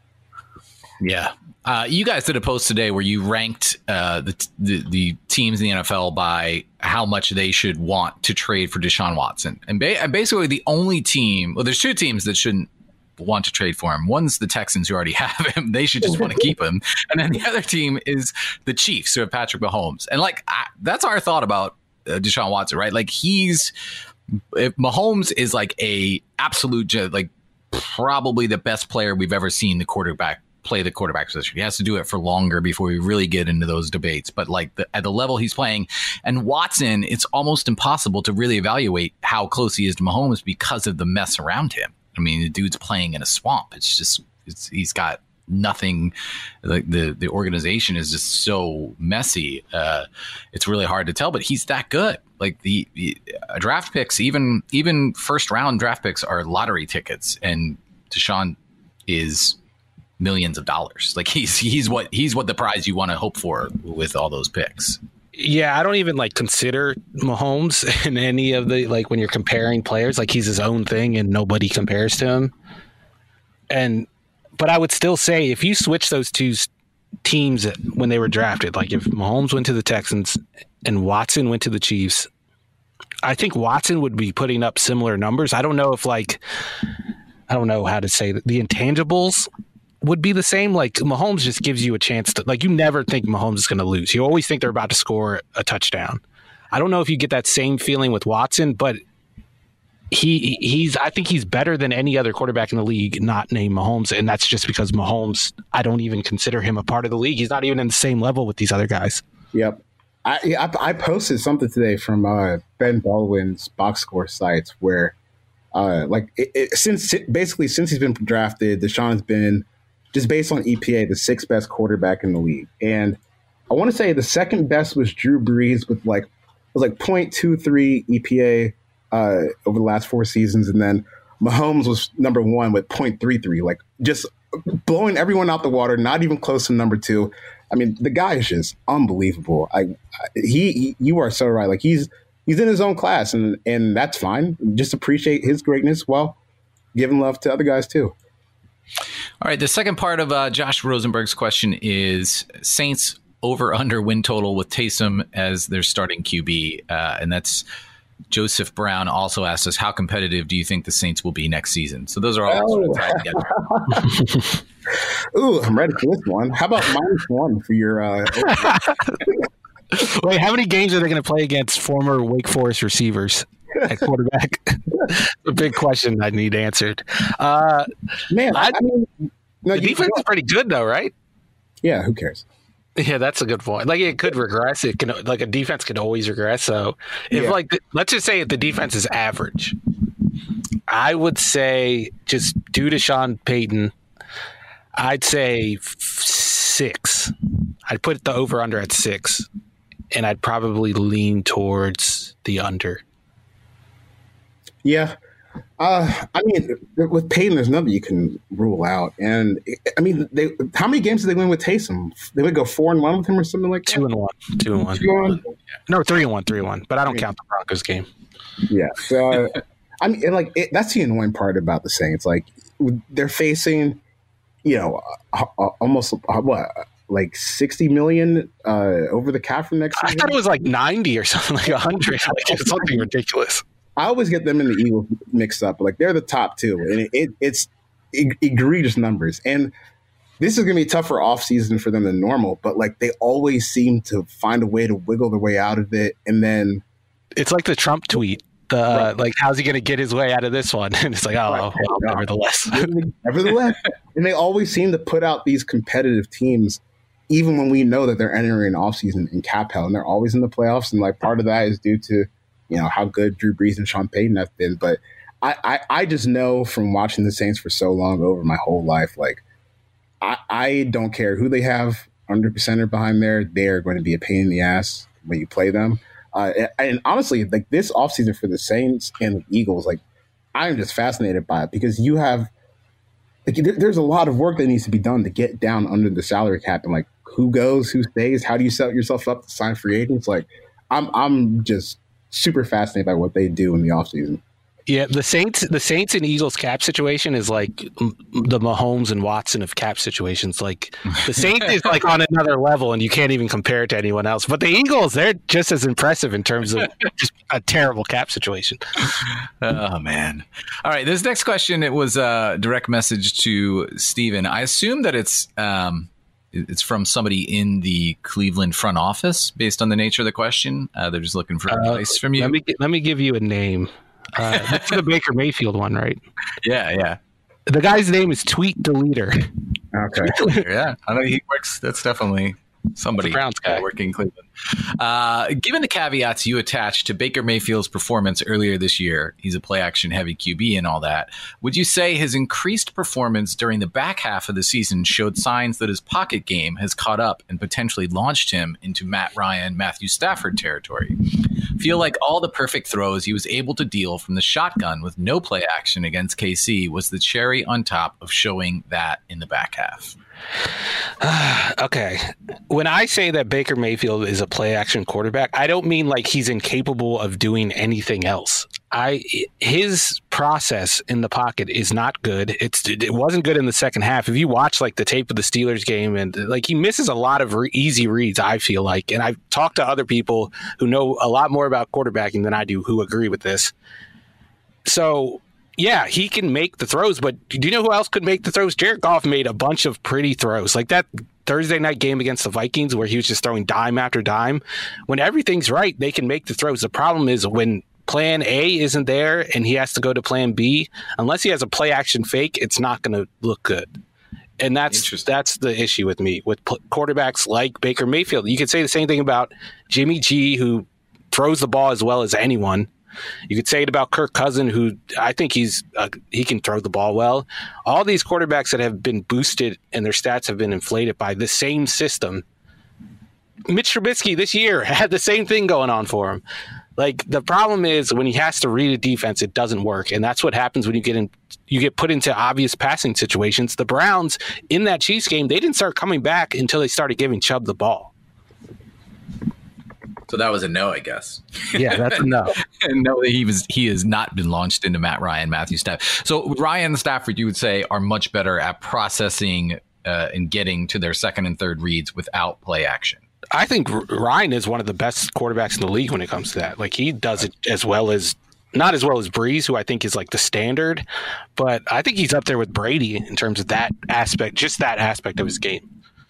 Yeah. Uh, you guys did a post today where you ranked uh, the, the the teams in the N F L by how much they should want to trade for Deshaun Watson. And ba- basically the only team – well, there's two teams that shouldn't want to trade for him. One's the Texans who already have him. They should just want to keep him. And then the other team is the Chiefs who have Patrick Mahomes. And, like, I, that's our thought about uh, Deshaun Watson, right? Like, he's – if Mahomes is like a absolute, like probably the best player we've ever seen the quarterback play the quarterback position. He has to do it for longer before we really get into those debates. But like the, at the level he's playing and Watson, it's almost impossible to really evaluate how close he is to Mahomes because of the mess around him. I mean, the dude's playing in a swamp. It's just, it's, he's got nothing. Like the, the organization is just so messy. Uh, it's really hard to tell, but he's that good. Like the, the uh, draft picks, even even first round draft picks are lottery tickets, and Deshaun is millions of dollars. Like he's he's what he's what the prize you want to hope for with all those picks. Yeah, I don't even like consider Mahomes in any of the like when you're comparing players. Like he's his own thing, and nobody compares to him. And but I would still say if you switch those two teams when they were drafted, like if Mahomes went to the Texans and Watson went to the Chiefs, I think Watson would be putting up similar numbers. I don't know if like, I don't know how to say that. The intangibles would be the same. Like Mahomes just gives you a chance to, like, you never think Mahomes is going to lose. You always think they're about to score a touchdown. I don't know if you get that same feeling with Watson, but he he's, I think he's better than any other quarterback in the league, not named Mahomes. And that's just because Mahomes, I don't even consider him a part of the league. He's not even in the same level with these other guys. Yep. I, I I posted something today from uh, Ben Baldwin's box score sites where, uh, like, it, it, since basically since he's been drafted, Deshaun's been just based on E P A, the sixth best quarterback in the league. And I want to say the second best was Drew Brees with like, it was like point two three E P A uh, over the last four seasons. And then Mahomes was number one with point three three, like just blowing everyone out the water, not even close to number two. I mean, the guy is just unbelievable. I, I he, he, you are so right. Like he's, he's in his own class, and, and that's fine. Just appreciate his greatness while giving love to other guys too. All right. The second part of uh, Josh Rosenberg's question is Saints over under win total with Taysom as their starting Q B. Uh, and that's Joseph Brown also asked us, how competitive do you think the Saints will be next season? So those are all oh. sort of tied together. Ooh, I'm ready for this one. How about minus one for your uh Wait, how many games are they going to play against former Wake Forest receivers at quarterback? A big question I need answered. Uh, Man, I, I mean, no, the defense is pretty good, though, right? Yeah, who cares? Yeah, that's a good point. Like, it could regress. It can, like, a defense can always regress. So, if yeah. like, the, let's just say if the defense is average, I would say just due to Sean Payton, I'd say six. I'd put the over under at six. And I'd probably lean towards the under. Yeah. Uh, I mean, with Payton, there's nothing you can rule out. And, I mean, they how many games did they win with Taysom? They would go four and one with him or something like that? Two and one. Two and one. Two and one? No, three and one. Three and one. But I don't count the Broncos game. Yeah. So, I mean, and like, it, that's the annoying part about the Saints. Like, they're facing, you know, almost, what, like sixty million uh, over the cap for next season? I thought it was like ninety or something, like one hundred. Like it's something ridiculous. I always get them and the Eagles mixed up. Like they're the top two, and it, it, it's e- egregious numbers. And this is going to be tougher offseason for them than normal, but like they always seem to find a way to wiggle their way out of it. And then it's like the Trump tweet. The, right. Like, how's he going to get his way out of this one? And it's like, oh, right. well, nevertheless. Nevertheless. And they always seem to put out these competitive teams even when we know that they're entering an offseason in cap hell, and they're always in the playoffs. And like part of that is due to, you know, how good Drew Brees and Sean Payton have been. But I, I, I just know from watching the Saints for so long over my whole life, like I, I don't care who they have under center behind there. They're going to be a pain in the ass when you play them. Uh, and, and honestly, like this offseason for the Saints and the Eagles, like I'm just fascinated by it because you have like there, there's a lot of work that needs to be done to get down under the salary cap and like who goes, who stays, how do you set yourself up to sign free agents? Like I'm I'm just super fascinated by what they do in the offseason. Yeah, the Saints, the Saints and Eagles cap situation is like the Mahomes and Watson of cap situations. Like the Saints is like on another level, and you can't even compare it to anyone else. But the Eagles, they're just as impressive in terms of just a terrible cap situation. Oh man! All right, this next question, it was a direct message to Steven. I assume that it's um, it's from somebody in the Cleveland front office, based on the nature of the question. Uh, they're just looking for advice uh, from you. Let me let me give you a name. Uh, that's the Baker Mayfield one, right? Yeah, yeah. The guy's name is Tweet Deleter. Okay. Tweet Deleter, yeah. I know he works. That's definitely somebody the Browns guy working in Cleveland. Uh, given the caveats you attached to Baker Mayfield's performance earlier this year, he's a play-action heavy Q B and all that, would you say his increased performance during the back half of the season showed signs that his pocket game has caught up and potentially launched him into Matt Ryan, Matthew Stafford territory? Feel like all the perfect throws he was able to deal from the shotgun with no play action against K C was the cherry on top of showing that in the back half. Okay. When I say that Baker Mayfield is a play action quarterback, I don't mean like he's incapable of doing anything else. I his process in the pocket is not good. It's it wasn't good in the second half. If you watch like the tape of the Steelers game, and like he misses a lot of re- easy reads, I feel like, and I've talked to other people who know a lot more about quarterbacking than I do who agree with this. So yeah, he can make the throws, but do you know who else could make the throws? Jared Goff made a bunch of pretty throws, like that Thursday night game against the Vikings where he was just throwing dime after dime. When everything's right, they can make the throws. The problem is when plan A isn't there and he has to go to plan B, unless he has a play action fake, it's not going to look good. And that's that's the issue with me with p- quarterbacks like Baker Mayfield. You could say the same thing about Jimmy G, who throws the ball as well as anyone. You could say it about Kirk Cousins, who I think he's uh, he can throw the ball well. All these quarterbacks that have been boosted and their stats have been inflated by the same system. Mitch Trubisky this year had the same thing going on for him. Like, the problem is when he has to read a defense, it doesn't work. And that's what happens when you get in, you get put into obvious passing situations. The Browns in that Chiefs game, they didn't start coming back until they started giving Chubb the ball. So that was a no, I guess. Yeah, that's a no. No, he was he has not been launched into Matt Ryan, Matthew Stafford. So Ryan and Stafford, you would say, are much better at processing uh, and getting to their second and third reads without play action. I think Ryan is one of the best quarterbacks in the league when it comes to that. Like, he does it as well as, not as well as Breeze, who I think is like the standard, but I think he's up there with Brady in terms of that aspect, just that aspect of his game.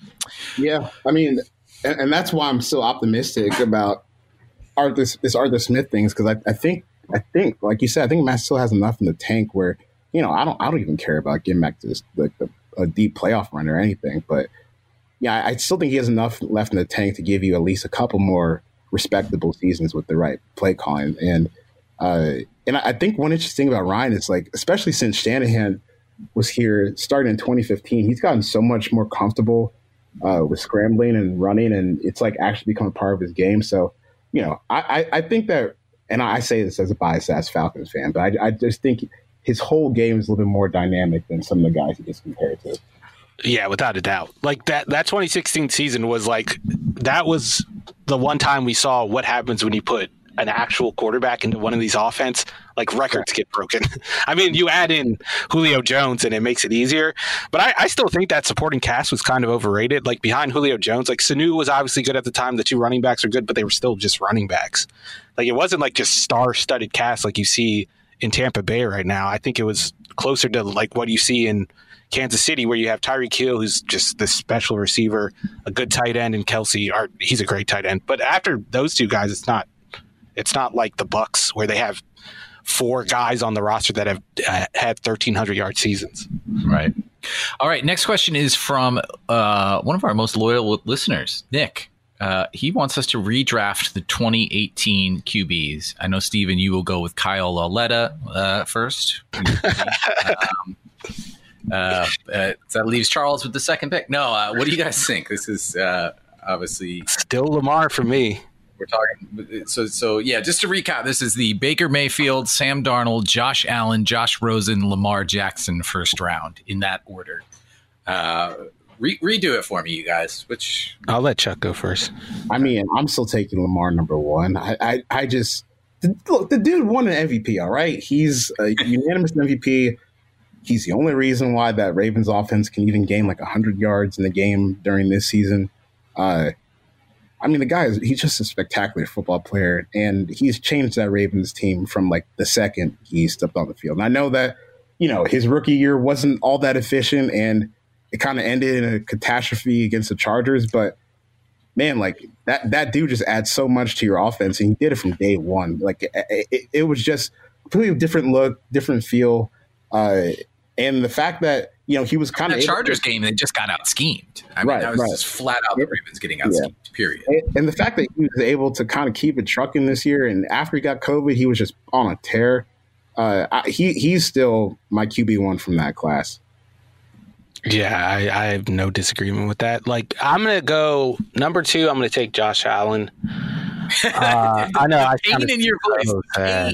Yeah, I mean, and, and that's why I'm so optimistic about Arthur, this Arthur Smith things, because I, I think, I think, like you said, I think Matt still has enough in the tank where, you know, I don't, I don't even care about getting back to this, like the, a deep playoff run or anything, but. Yeah, I still think he has enough left in the tank to give you at least a couple more respectable seasons with the right play calling. And uh, and I think one interesting thing about Ryan is, like, especially since Shanahan was here starting in twenty fifteen, he's gotten so much more comfortable uh, with scrambling and running, and it's like actually become a part of his game. So, you know, I, I, I think that, and I say this as a biased ass Falcons fan, but I, I just think his whole game is a little bit more dynamic than some of the guys he gets compared to. Yeah, without a doubt. Like, that that twenty sixteen season was like, that was the one time we saw what happens when you put an actual quarterback into one of these offense. Like, records get broken. I mean, you add in Julio Jones and it makes it easier, but I, I still think that supporting cast was kind of overrated. Like, behind Julio Jones, like, Sanu was obviously good at the time. The two running backs are good, but they were still just running backs. Like, it wasn't like just star-studded cast like you see in Tampa Bay right now. I think it was closer to like what you see in Kansas City, where you have Tyreek Hill, who's just this special receiver, a good tight end, and Kelsey, are, he's a great tight end. But after those two guys, it's not it's not like the Bucs, where they have four guys on the roster that have uh, had thirteen hundred yard seasons. Right. All right. Next question is from uh, one of our most loyal listeners, Nick. Uh, he wants us to redraft the twenty eighteen Q Bs. I know, Steven, you will go with Kyle Lauletta uh, first. um, Uh, uh, that leaves Charles with the second pick. No, uh, what do you guys think? This is uh, obviously still Lamar for me. We're talking. So, so yeah, just to recap, this is the Baker Mayfield, Sam Darnold, Josh Allen, Josh Rosen, Lamar Jackson first round in that order. Uh, re- redo it for me, you guys. Which I'll let Chuck go first. I mean, I'm still taking Lamar number one. I, I, I just look. The dude won an M V P. All right, he's a unanimous M V P. He's the only reason why that Ravens offense can even gain like one hundred yards in the game during this season. Uh, I mean, the guy is he's just a spectacular football player, and he's changed that Ravens team from like the second he stepped on the field. And I know that, you know, his rookie year wasn't all that efficient, and it kind of ended in a catastrophe against the Chargers. But, man, like that, that dude just adds so much to your offense, and he did it from day one. Like it, it, it was just a completely different look, different feel. Uh, And the fact that, you know, he was kind of the Chargers to, game, they just got out schemed. I mean, right, that was right. just flat out the Ravens getting out schemed, yeah. period. And, and the fact that he was able to kind of keep it trucking this year, and after he got COVID, he was just on a tear. Uh, I, he he's still my Q B one from that class. Yeah, I, I have no disagreement with that. Like, I'm gonna go number two. I'm gonna take Josh Allen. Uh, I know I pain in your voice. Pain.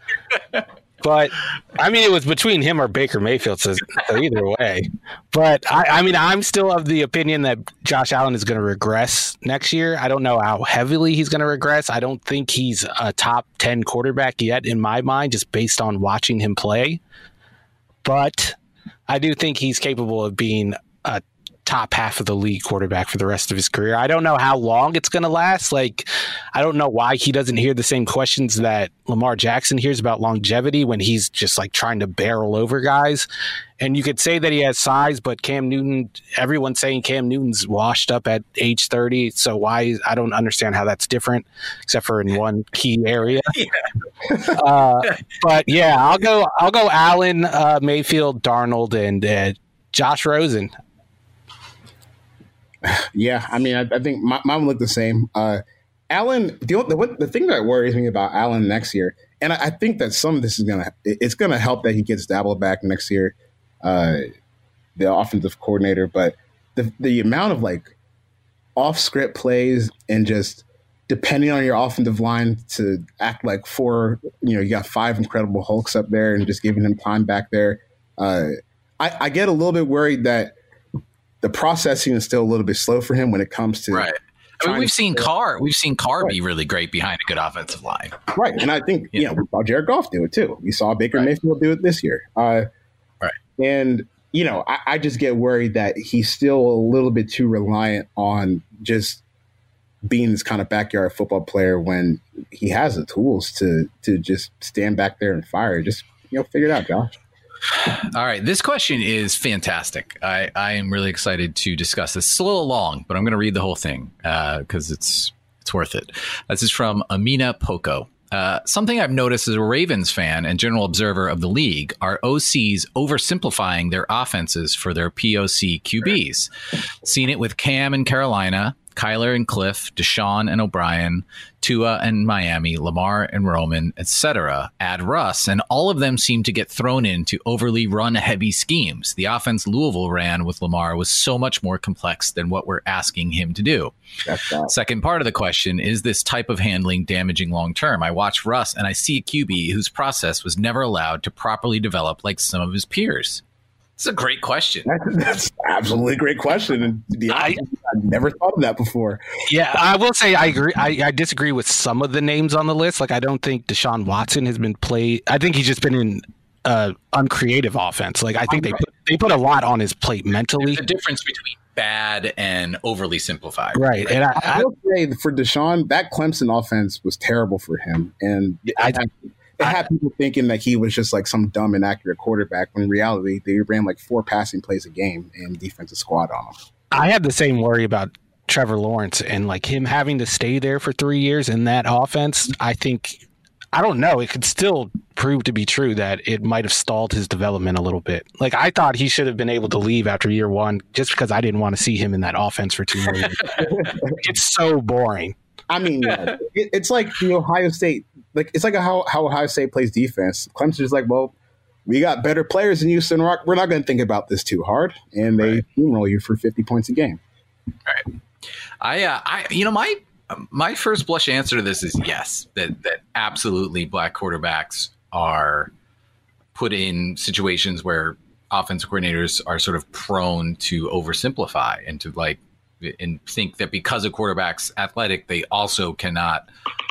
But, I mean, it was between him or Baker Mayfield, so, so either way. But, I, I mean, I'm still of the opinion that Josh Allen is going to regress next year. I don't know how heavily he's going to regress. I don't think he's a top ten quarterback yet in my mind, just based on watching him play. But I do think he's capable of being a top half of the league quarterback for the rest of his career. I don't know how long it's going to last. Like, I don't know why he doesn't hear the same questions that Lamar Jackson hears about longevity when he's just like trying to barrel over guys. And you could say that he has size, but Cam Newton, everyone's saying Cam Newton's washed up at age thirty. So why, I don't understand how that's different, except for in one key area. Yeah. uh, but yeah, I'll go, I'll go Allen, uh, Mayfield, Darnold, and uh, Josh Rosen. Yeah, I mean, I, I think my, mine look the same. Uh, Allen, the, the the thing that worries me about Allen next year and I, I think that some of this is gonna it's gonna help that he gets Dabo back next year, uh, the offensive coordinator. But the the amount of like off script plays and just depending on your offensive line to act like four, you know, you got five incredible Hulks up there and just giving him time back there. Uh, I, I get a little bit worried that the processing is still a little bit slow for him when it comes to right. I mean, we've seen Carr. We've seen Carr right. be really great behind a good offensive line. Right, and I think yeah. you know we saw Jared Goff do it too. We saw Baker right. Mayfield do it this year. Uh, right, and you know I, I just get worried that he's still a little bit too reliant on just being this kind of backyard football player when he has the tools to to just stand back there and fire. Just you know figure it out, Josh. All right. This question is fantastic. I, I am really excited to discuss this. It's a little long, but I'm going to read the whole thing because uh, it's it's worth it. This is from Amina Poco. Uh, something I've noticed as a Ravens fan and general observer of the league are O Cs oversimplifying their offenses for their P O C Q Bs. Seen it with Cam in Carolina, Kyler and Cliff, Deshaun and O'Brien, Tua and Miami, Lamar and Roman, et cetera. Add Russ, and all of them seem to get thrown into overly run-heavy schemes. The offense Louisville ran with Lamar was so much more complex than what we're asking him to do. Second part of the question, is this type of handling damaging long-term? I watch Russ, and I see a Q B whose process was never allowed to properly develop like some of his peers. It's a great question. That's, that's absolutely a great question. And to be honest, I, I've never thought of that before. Yeah, I will say I agree. I, I disagree with some of the names on the list. Like, I don't think Deshaun Watson has been played. I think he's just been in uh, uncreative offense. Like, I think they put, they put a lot on his plate mentally. There's a difference between bad and overly simplified. Right. right? And I, I, I will say for Deshaun, that Clemson offense was terrible for him. And I think it had people thinking that he was just like some dumb, inaccurate quarterback when in reality they ran like four passing plays a game and defensive squad on him. I had the same worry about Trevor Lawrence and like him having to stay there for three years in that offense. I think, I don't know, it could still prove to be true that it might have stalled his development a little bit. Like I thought he should have been able to leave after year one just because I didn't want to see him in that offense for two more years. It's so boring. I mean, yeah, it, it's like the Ohio State. Like it's like a, how, how Ohio State plays defense. Clemson's is like, well, we got better players than Houston Rock. We're not going to think about this too hard, and they steamroll right. you for fifty points a game. Right. I, uh, I, you know, my my first blush answer to this is yes. That that absolutely black quarterbacks are put in situations where offensive coordinators are sort of prone to oversimplify and to like and think that because a quarterback's athletic, they also cannot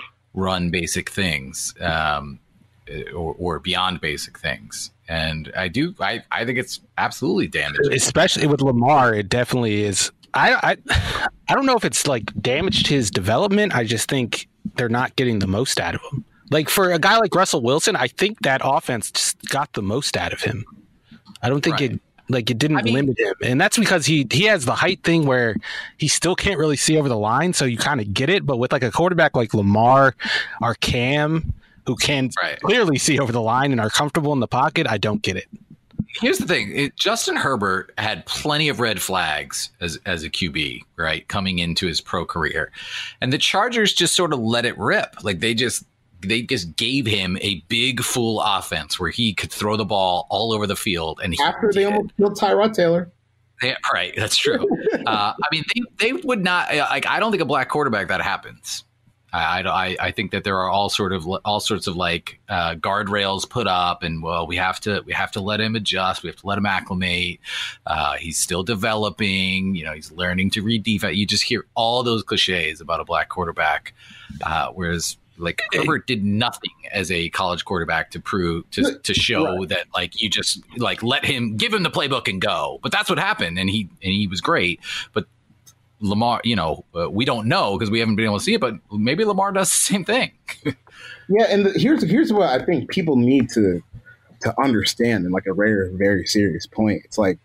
run basic things um, or, or beyond basic things. And I do, I, I think it's absolutely damaging. Especially with Lamar, it definitely is. I, I, I don't know if it's like damaged his development. I just think they're not getting the most out of him. Like for a guy like Russell Wilson, I think that offense just got the most out of him. I don't think right. it, Like it didn't I mean, limit him. And that's because he he has the height thing where he still can't really see over the line. So you kind of get it. But with like a quarterback like Lamar or Cam, who can right. clearly see over the line and are comfortable in the pocket, I don't get it. Here's the thing. It, Justin Herbert had plenty of red flags as, as a Q B, right, coming into his pro career. And the Chargers just sort of let it rip. Like they just They just gave him a big, full offense where he could throw the ball all over the field. And he after they did. almost killed Tyrod Taylor. Yeah, right. That's true. uh, I mean, they, they would not like. I don't think a black quarterback that happens. I, I, I think that there are all sort of all sorts of like uh, guardrails put up, and well, we have to we have to let him adjust. We have to let him acclimate. Uh, he's still developing. You know, he's learning to read defense. You just hear all those cliches about a black quarterback, uh, whereas. Like Herbert did nothing as a college quarterback to prove to to show right. that like you just like let him give him the playbook and go. But that's what happened, and he and he was great. But Lamar, you know, uh, we don't know because we haven't been able to see it. But maybe Lamar does the same thing. Yeah, and the, here's here's what I think people need to to understand, and like a very very serious point. It's like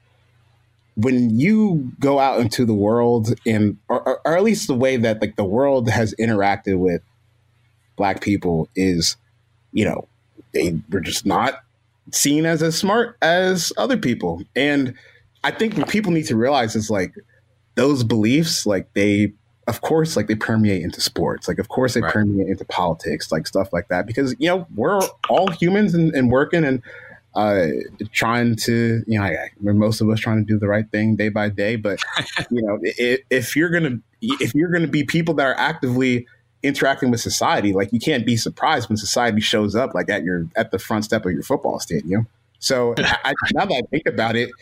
when you go out into the world, and or, or at least the way that like the world has interacted with Black people is, you know, they were just not seen as as smart as other people. And I think what people need to realize is like those beliefs, like they of course, like they permeate into sports. Like, of course, they Right. permeate into politics, like stuff like that. Because, you know, we're all humans and, and working and uh, trying to, you know, I, most of us trying to do the right thing day by day. But, you know, if, if you're going to if you're going to be people that are actively interacting with society, like you can't be surprised when society shows up like at your at the front step of your football stadium. So I, now that I think about it,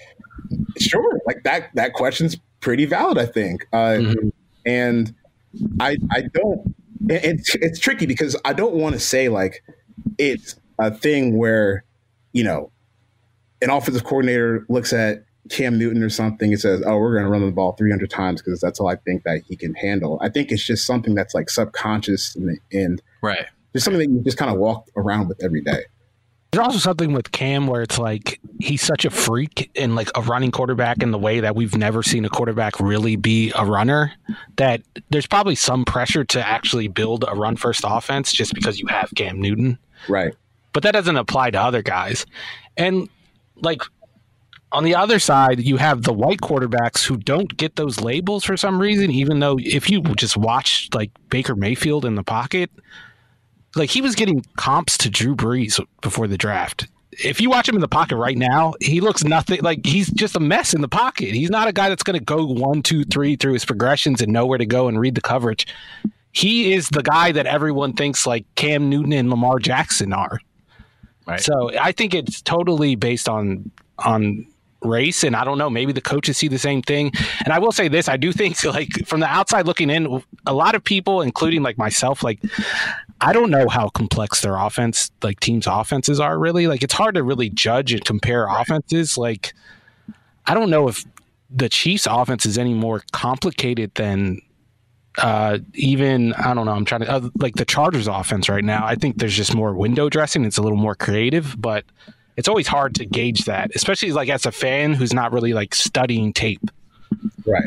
sure, like that that question's pretty valid, I think. Uh, mm-hmm. And I I don't it's it's tricky because I don't want to say like it's a thing where, you know, an offensive coordinator looks at Cam Newton or something and says, oh, we're going to run the ball three hundred times because that's all I think that he can handle. I think it's just something that's like subconscious and, and right. just something that you just kind of walk around with every day. There's also something with Cam where it's like he's such a freak and like a running quarterback in the way that we've never seen a quarterback really be a runner, that there's probably some pressure to actually build a run first offense just because you have Cam Newton. Right. But that doesn't apply to other guys. And like on the other side, you have the white quarterbacks who don't get those labels for some reason, even though if you just watch like Baker Mayfield in the pocket, like he was getting comps to Drew Brees before the draft. If you watch him in the pocket right now, he looks nothing like he's just a mess in the pocket. He's not a guy that's going to go one, two, three through his progressions and know where to go and read the coverage. He is the guy that everyone thinks like Cam Newton and Lamar Jackson are. Right. So I think it's totally based on on race, and I don't know, maybe the coaches see the same thing. And I will say this, I do think like from the outside looking in, a lot of people, including like myself, like I don't know how complex their offense, like teams' offenses are really. Like it's hard to really judge and compare right. offenses. Like I don't know if the Chiefs' offense is any more complicated than uh, even, I don't know, I'm trying to, uh, like the Chargers' offense right now. I think there's just more window dressing. It's a little more creative, but it's always hard to gauge that, especially like as a fan who's not really like studying tape. Right.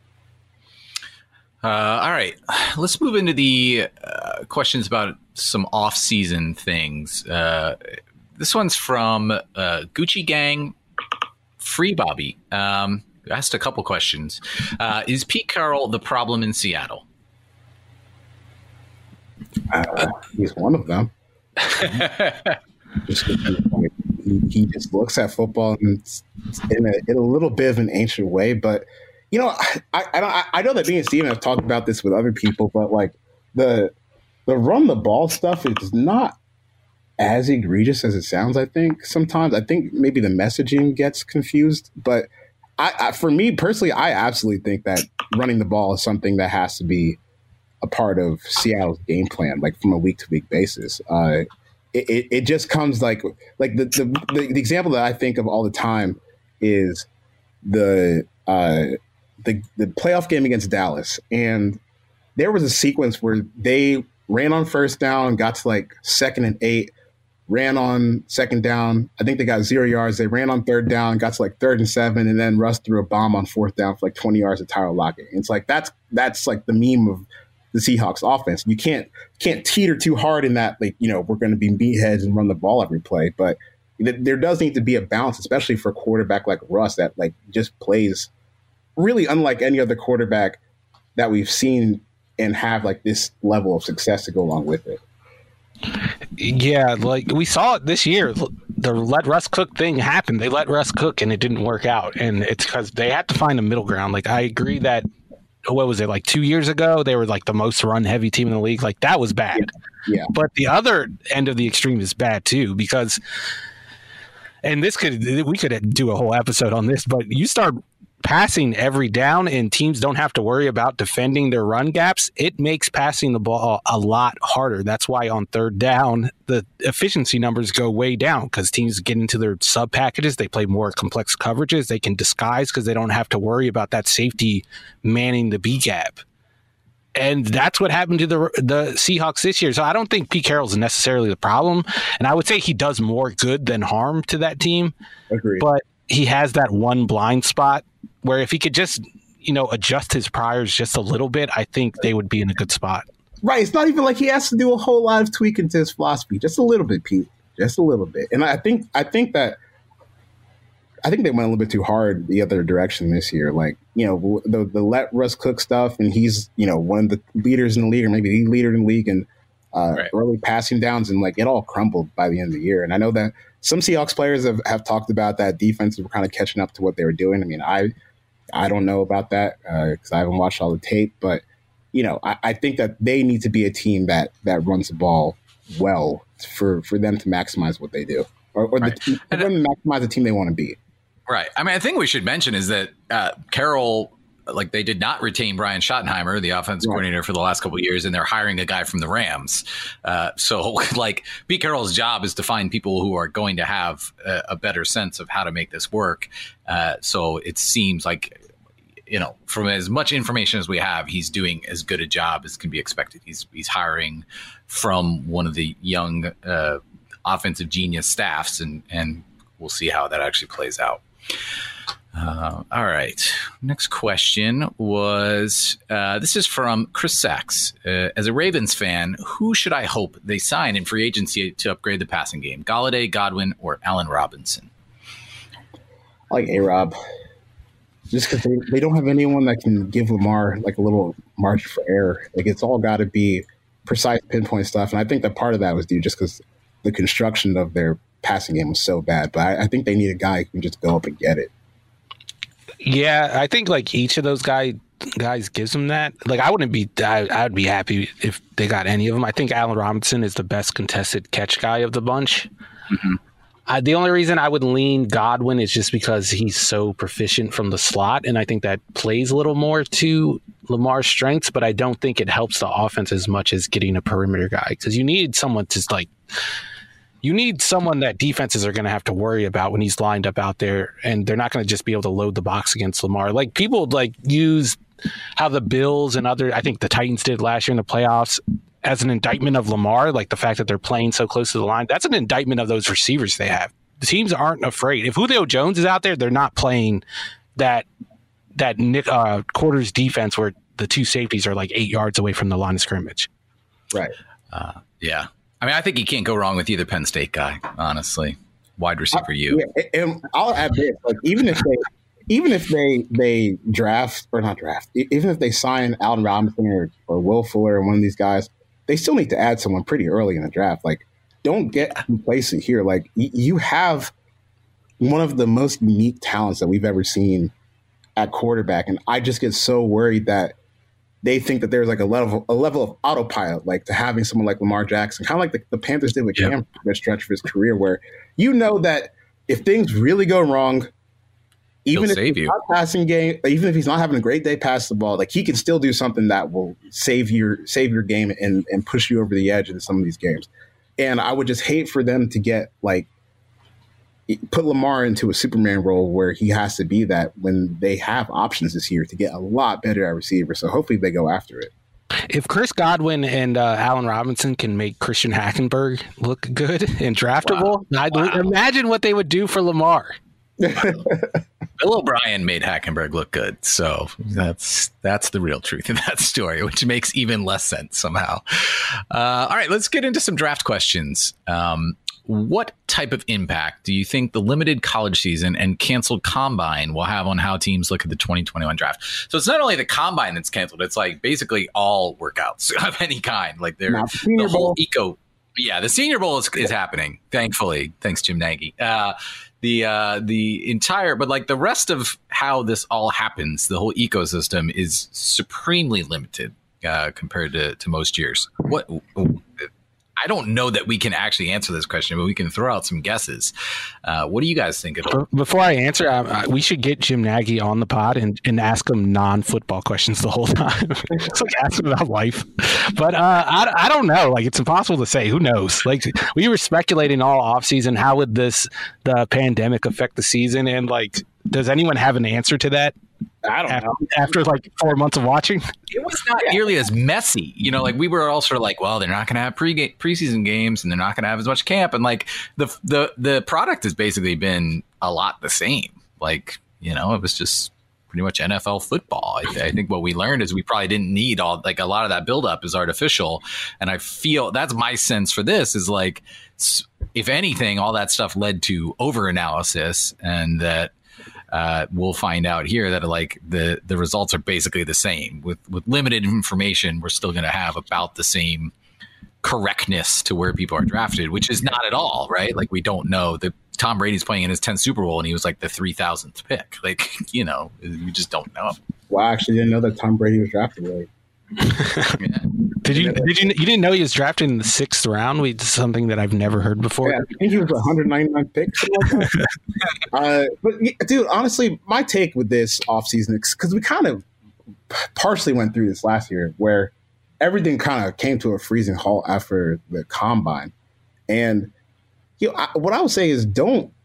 Uh, all right, let's move into the uh, questions about some off-season things. Uh, this one's from uh, Gucci Gang Free Bobby. Um, asked a couple questions. Uh, is Pete Carroll the problem in Seattle? Uh, he's one of them. just, he, he just looks at football in, in, a, in a little bit of an ancient way, but you know, I I, I know that me and Steven have talked about this with other people, but like the the run the ball stuff is not as egregious as it sounds. I think sometimes I think maybe the messaging gets confused, but I, I for me personally, I absolutely think that running the ball is something that has to be a part of Seattle's game plan, like from a week to week basis. Uh, it, it it just comes like like the, the the the example that I think of all the time is the. Uh, The, the playoff game against Dallas, and there was a sequence where they ran on first down, got to like second and eight, ran on second down. I think they got zero yards. They ran on third down, got to like third and seven, and then Russ threw a bomb on fourth down for like twenty yards to Tyler Lockett. And it's like that's that's like the meme of the Seahawks offense. You can't can't teeter too hard in that, like, you know, we're going to be meatheads and run the ball every play. But th- there does need to be a balance, especially for a quarterback like Russ that like just plays really unlike any other quarterback that we've seen and have like this level of success to go along with it. Yeah, like we saw it this year. The let Russ cook thing happened. They let Russ cook and it didn't work out. And it's because they had to find a middle ground. Like I agree that, what was it, like two years ago, they were like the most run heavy team in the league. Like that was bad. Yeah. yeah. But the other end of the extreme is bad too, because, and this could, we could do a whole episode on this, but you start passing every down and teams don't have to worry about defending their run gaps, it makes passing the ball a lot harder. That's why on third down, the efficiency numbers go way down because teams get into their sub packages. They play more complex coverages. They can disguise because they don't have to worry about that safety manning the B gap. And that's what happened to the the Seahawks this year. So I don't think Pete Carroll's necessarily the problem. And I would say he does more good than harm to that team. Agreed. But he has that one blind spot where if he could just, you know, adjust his priors just a little bit, I think they would be in a good spot. Right. It's not even like he has to do a whole lot of tweaking to his philosophy. Just a little bit, Pete. Just a little bit. And I think I think that I think they went a little bit too hard the other direction this year. Like, you know, the the let Russ cook stuff, and he's, you know, one of the leaders in the league, or maybe the leader in the league, and uh, right. early passing downs, and like it all crumbled by the end of the year. And I know that some Seahawks players have, have talked about that defense were kind of catching up to what they were doing. I mean, I I don't know about that because uh, I haven't watched all the tape, but you know, I, I think that they need to be a team that that runs the ball well for, for them to maximize what they do, or, or right. the, for them to maximize the team they want to be. Right. I mean, I think we should mention is that uh, Carroll, like they did not retain Brian Schottenheimer, the offensive right. coordinator for the last couple of years, and they're hiring a guy from the Rams. Uh, so like Pete Carroll's job is to find people who are going to have a, a better sense of how to make this work. Uh, so it seems like, you know, from as much information as we have, he's doing as good a job as can be expected. He's he's hiring from one of the young uh, offensive genius staffs, and, and we'll see how that actually plays out. Uh, all right. Next question was, uh, this is from Chris Sachs. Uh, as a Ravens fan, who should I hope they sign in free agency to upgrade the passing game? Golladay, Godwin, or Allen Robinson? I like A-Rob. Just because they, they don't have anyone that can give Lamar like a little margin for error. Like it's all got to be precise pinpoint stuff. And I think that part of that was due just because the construction of their passing game was so bad. But I, I think they need a guy who can just go up and get it. Yeah, I think like each of those guy, guys gives them that. Like I wouldn't be, I, I would be happy if they got any of them. I think Allen Robinson is the best contested catch guy of the bunch. Mm-hmm. Uh, the only reason I would lean Godwin is just because he's so proficient from the slot, and I think that plays a little more to Lamar's strengths, but I don't think it helps the offense as much as getting a perimeter guy, because you need someone to like you need someone that defenses are going to have to worry about when he's lined up out there, and they're not going to just be able to load the box against Lamar. Like people like use how the Bills and other, I think the Titans did last year in the playoffs, as an indictment of Lamar, like the fact that they're playing so close to the line. That's an indictment of those receivers they have. The teams aren't afraid. If Julio Jones is out there, they're not playing that that Nick uh, quarters defense where the two safeties are like eight yards away from the line of scrimmage. Right. Uh, yeah. I mean, I think you can't go wrong with either Penn State guy, honestly. Wide receiver, you. Uh, yeah, and I'll add this: like even if they, even if they they draft or not draft, even if they sign Allen Robinson or, or Will Fuller or one of these guys, they still need to add someone pretty early in the draft. Like, don't get complacent here. Like, y- you have one of the most unique talents that we've ever seen at quarterback, and I just get so worried that they think that there's like a level a level of autopilot, like to having someone like Lamar Jackson, kind of like the, the Panthers did with Cam yep. for a stretch of his career, where you know that if things really go wrong, even He'll if he's you. not passing game, even if he's not having a great day pass the ball, like he can still do something that will save your save your game and, and push you over the edge in some of these games. And I would just hate for them to get like put Lamar into a Superman role where he has to be that when they have options this year to get a lot better at receiver. So hopefully they go after it. If Chris Godwin and uh, Allen Robinson can make Christian Hackenberg look good and draftable, wow. I'd wow. imagine what they would do for Lamar. Bill O'Brien made Hackenberg look good, so that's that's the real truth in that story, which makes even less sense somehow. Uh, all right, let's get into some draft questions. Um, what type of impact do you think the limited college season and canceled combine will have on how teams look at the twenty twenty-one draft? So it's not only the combine that's canceled; it's like basically all workouts of any kind. Like they're the, the whole eco. Yeah, the Senior Bowl is, is happening. Thankfully, thanks Jim Nagy. Uh, the uh, the entire, but like the rest of how this all happens, the whole ecosystem is supremely limited uh, compared to, to most years. What I don't know that we can actually answer this question, but we can throw out some guesses. Uh, what do you guys think? It'll- Before I answer, I, I, we should get Jim Nagy on the pod and, and ask him non-football questions the whole time. It's like asking about life. But uh, I, I don't know. Like, it's impossible to say. Who knows? Like, we were speculating all offseason, how would this the pandemic affect the season? And, like, does anyone have an answer to that? I don't after, know. After like four months of watching, it was not nearly as messy. You know, like we were all sort of like, well, they're not going to have pre preseason games and they're not going to have as much camp. And like the the the product has basically been a lot the same. Like, you know, it was just pretty much N F L football. I, I think what we learned is we probably didn't need all, like a lot of that buildup is artificial. And I feel that's my sense for this is like, if anything, all that stuff led to over analysis, and that uh, we'll find out here that like the, the results are basically the same with, with limited information. We're still going to have about the same correctness to where people are drafted, which is not at all right. Like we don't know that Tom Brady's playing in his tenth Super Bowl and he was like the three thousandth pick. Like, you know, we just don't know. Well, I actually didn't know that Tom Brady was drafted late. Yeah. Did you did you you didn't know he was drafted in the sixth round? We something that I've never heard before. Yeah, I think he was one hundred ninety-ninth pick. Like that. uh, but dude, honestly, my take with this offseason, because we kind of partially went through this last year, where everything kind of came to a freezing halt after the combine, and you know, I, what I would say is don't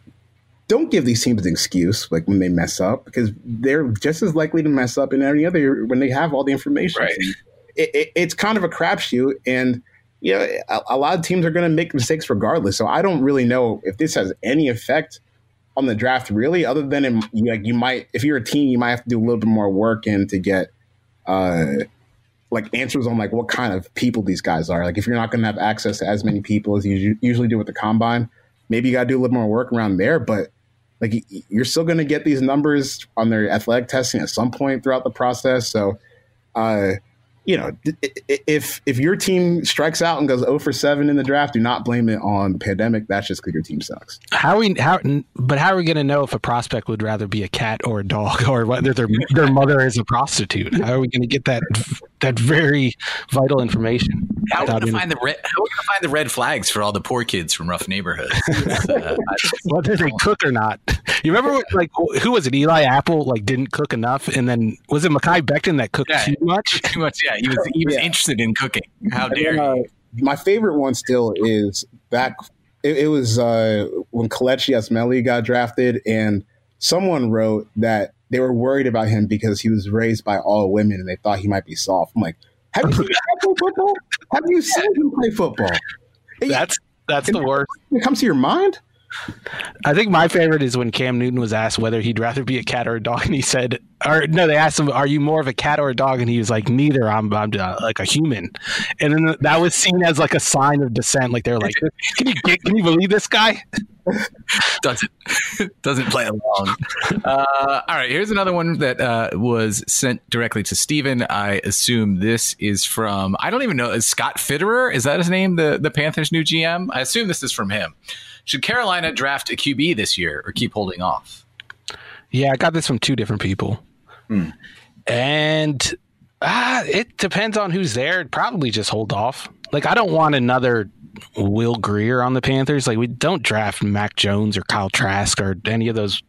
don't give these teams an excuse like when they mess up, because they're just as likely to mess up in any other when they have all the information. Right. It, it, it's kind of a crapshoot, and you know a, a lot of teams are going to make mistakes regardless. So I don't really know if this has any effect on the draft, really, other than in, like you might, if you're a team, you might have to do a little bit more work in to get uh, like answers on like what kind of people these guys are. Like if you're not going to have access to as many people as you usually do with the combine, maybe you got to do a little more work around there. But like you're still going to get these numbers on their athletic testing at some point throughout the process. So, uh, you know, if if your team strikes out and goes zero for seven in the draft, do not blame it on the pandemic. That's just because your team sucks. How are we how but how are we going to know if a prospect would rather be a cat or a dog, or whether their their mother is a prostitute? How are we going to get that that very vital information? How are we going to find the red, how are we going to find the red flags for all the poor kids from rough neighborhoods? uh, whether they cook or not. You remember what, like who was it? Eli Apple like didn't cook enough, and then was it Mekhi Becton that cooked yeah, too much? Too much, yeah. He was he was yeah. interested in cooking. How dare then, uh, you? My favorite one still is back. It, it was uh, when Kelechi Asmeli got drafted, and someone wrote that they were worried about him because he was raised by all women, and they thought he might be soft. I'm like, have you seen him play football? Have you seen him play football? That's that's the worst. It comes to your mind. I think my favorite is when Cam Newton was asked whether he'd rather be a cat or a dog, and he said, or no, they asked him, "Are you more of a cat or a dog?" And he was like, "Neither. I'm, I'm uh, like a human." And then that was seen as like a sign of dissent. Like they were like, "Can you get, can you believe this guy?" Doesn't doesn't play along. Uh, all right, here's another one that uh, was sent directly to Steven. I assume this is from I don't even know. Is Scott Fitterer? Is that his name? The the Panthers' new G M. I assume this is from him. Should Carolina draft a Q B this year or keep holding off? Yeah, I got this from two different people. Hmm. And uh, it depends on who's there. Probably just hold off. Like, I don't want another Will Grier on the Panthers. Like, we don't draft Mac Jones or Kyle Trask or any of those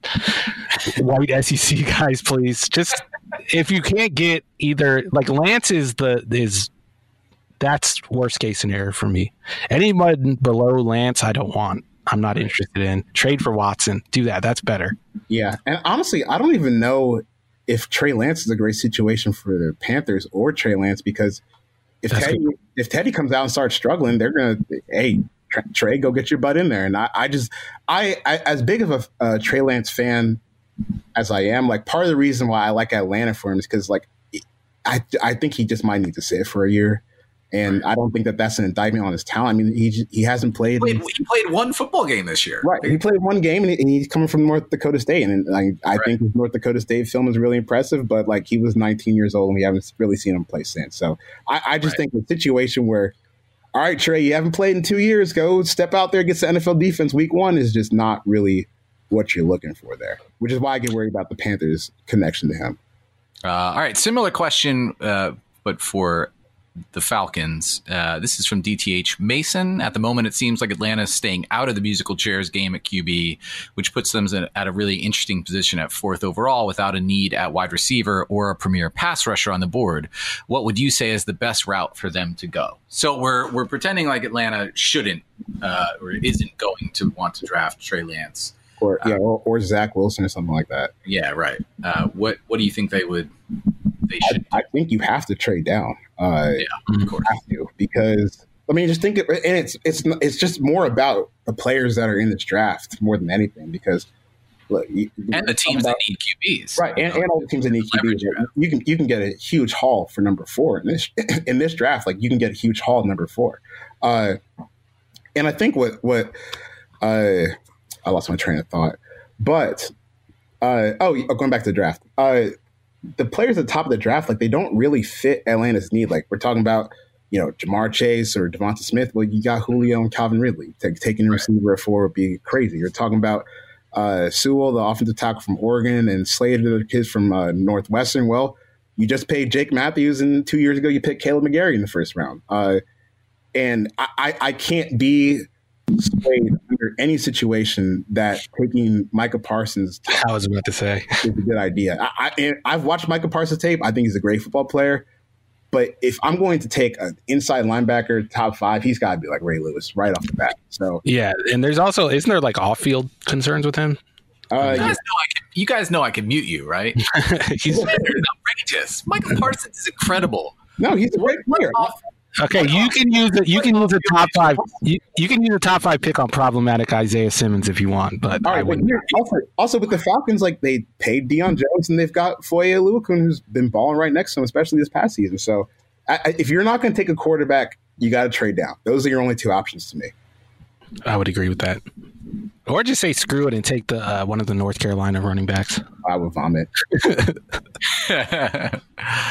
white S E C guys, please. Just if you can't get either, like Lance is the is that's worst case scenario for me. Anyone below Lance, I don't want. I'm not interested in. Trade for Watson. Do that. That's better. Yeah. And honestly, I don't even know if Trey Lance is a great situation for the Panthers or Trey Lance, because if That's Teddy good. if Teddy comes out and starts struggling, they're going to, hey, Trey, go get your butt in there. And I, I just, I, I as big of a uh, Trey Lance fan as I am, like part of the reason why I like Atlanta for him is because like, I, I think he just might need to sit for a year. And I don't think that that's an indictment on his talent. I mean, he he hasn't played. He played, he played one football game this year. Right. He played one game, and, he, and he's coming from North Dakota State. And I, I right. think his North Dakota State film is really impressive, but like he was nineteen years old, and we haven't really seen him play since. So I, I just right. think the situation where, all right, Trey, you haven't played in two years, go step out there against the N F L defense week one is just not really what you're looking for there, which is why I get worried about the Panthers' connection to him. Uh, all right. Similar question, uh, but for the Falcons. Uh, this is from D T H Mason. At the moment, it seems like Atlanta is staying out of the musical chairs game at Q B, which puts them at a really interesting position at fourth overall without a need at wide receiver or a premier pass rusher on the board. What would you say is the best route for them to go? So we're we're pretending like Atlanta shouldn't uh, or isn't going to want to draft Trey Lance. Or yeah, uh, or, or Zach Wilson or something like that. Yeah, right. Uh, what what do you think they would they should? I, I think you have to trade down. Uh, yeah, of course. Have to, because I mean, just think it, and it's it's it's just more about the players that are in this draft more than anything. Because look, you, and the teams about, that need Q Bs, right? And, and all the teams that need Q Bs. Like, you can you can get a huge haul for number four in this in this draft. Like you can get a huge haul number four. Uh, and I think what what uh, I lost my train of thought, but uh, oh, going back to the draft, uh, the players at the top of the draft, like they don't really fit Atlanta's need. Like we're talking about, you know, Jamar Chase or Devonta Smith. Well, you got Julio and Calvin Ridley. Take, taking a receiver at four would be crazy. You're talking about uh, Sewell, the offensive tackle from Oregon, and Slater, the kids from uh, Northwestern. Well, you just paid Jake Matthews, and two years ago you picked Caleb McGarry in the first round. Uh, and I, I, I can't be swayed under any situation that taking Micah Parsons I was about to say is a good idea. I, I, I've watched Micah Parsons tape. I think he's a great football player. But if I'm going to take an inside linebacker top five, he's got to be like Ray Lewis right off the bat. So yeah, and there's also isn't there like off-field concerns with him? Uh, you, guys know I can, you guys know I can mute you, right? He's outrageous. Michael Parsons is incredible. No, he's a great player. Okay, you can use it. You can use a top five. You, you can use a top five pick on problematic Isaiah Simmons if you want, but all right, I wouldn't. Also, also with the Falcons, like they paid Deion Jones and they've got Foye Oluokun, who's been balling right next to him, especially this past season. So, I, I, if you're not going to take a quarterback, you got to trade down. Those are your only two options to me. I would agree with that, or just say screw it and take the uh, one of the North Carolina running backs. I would vomit. uh,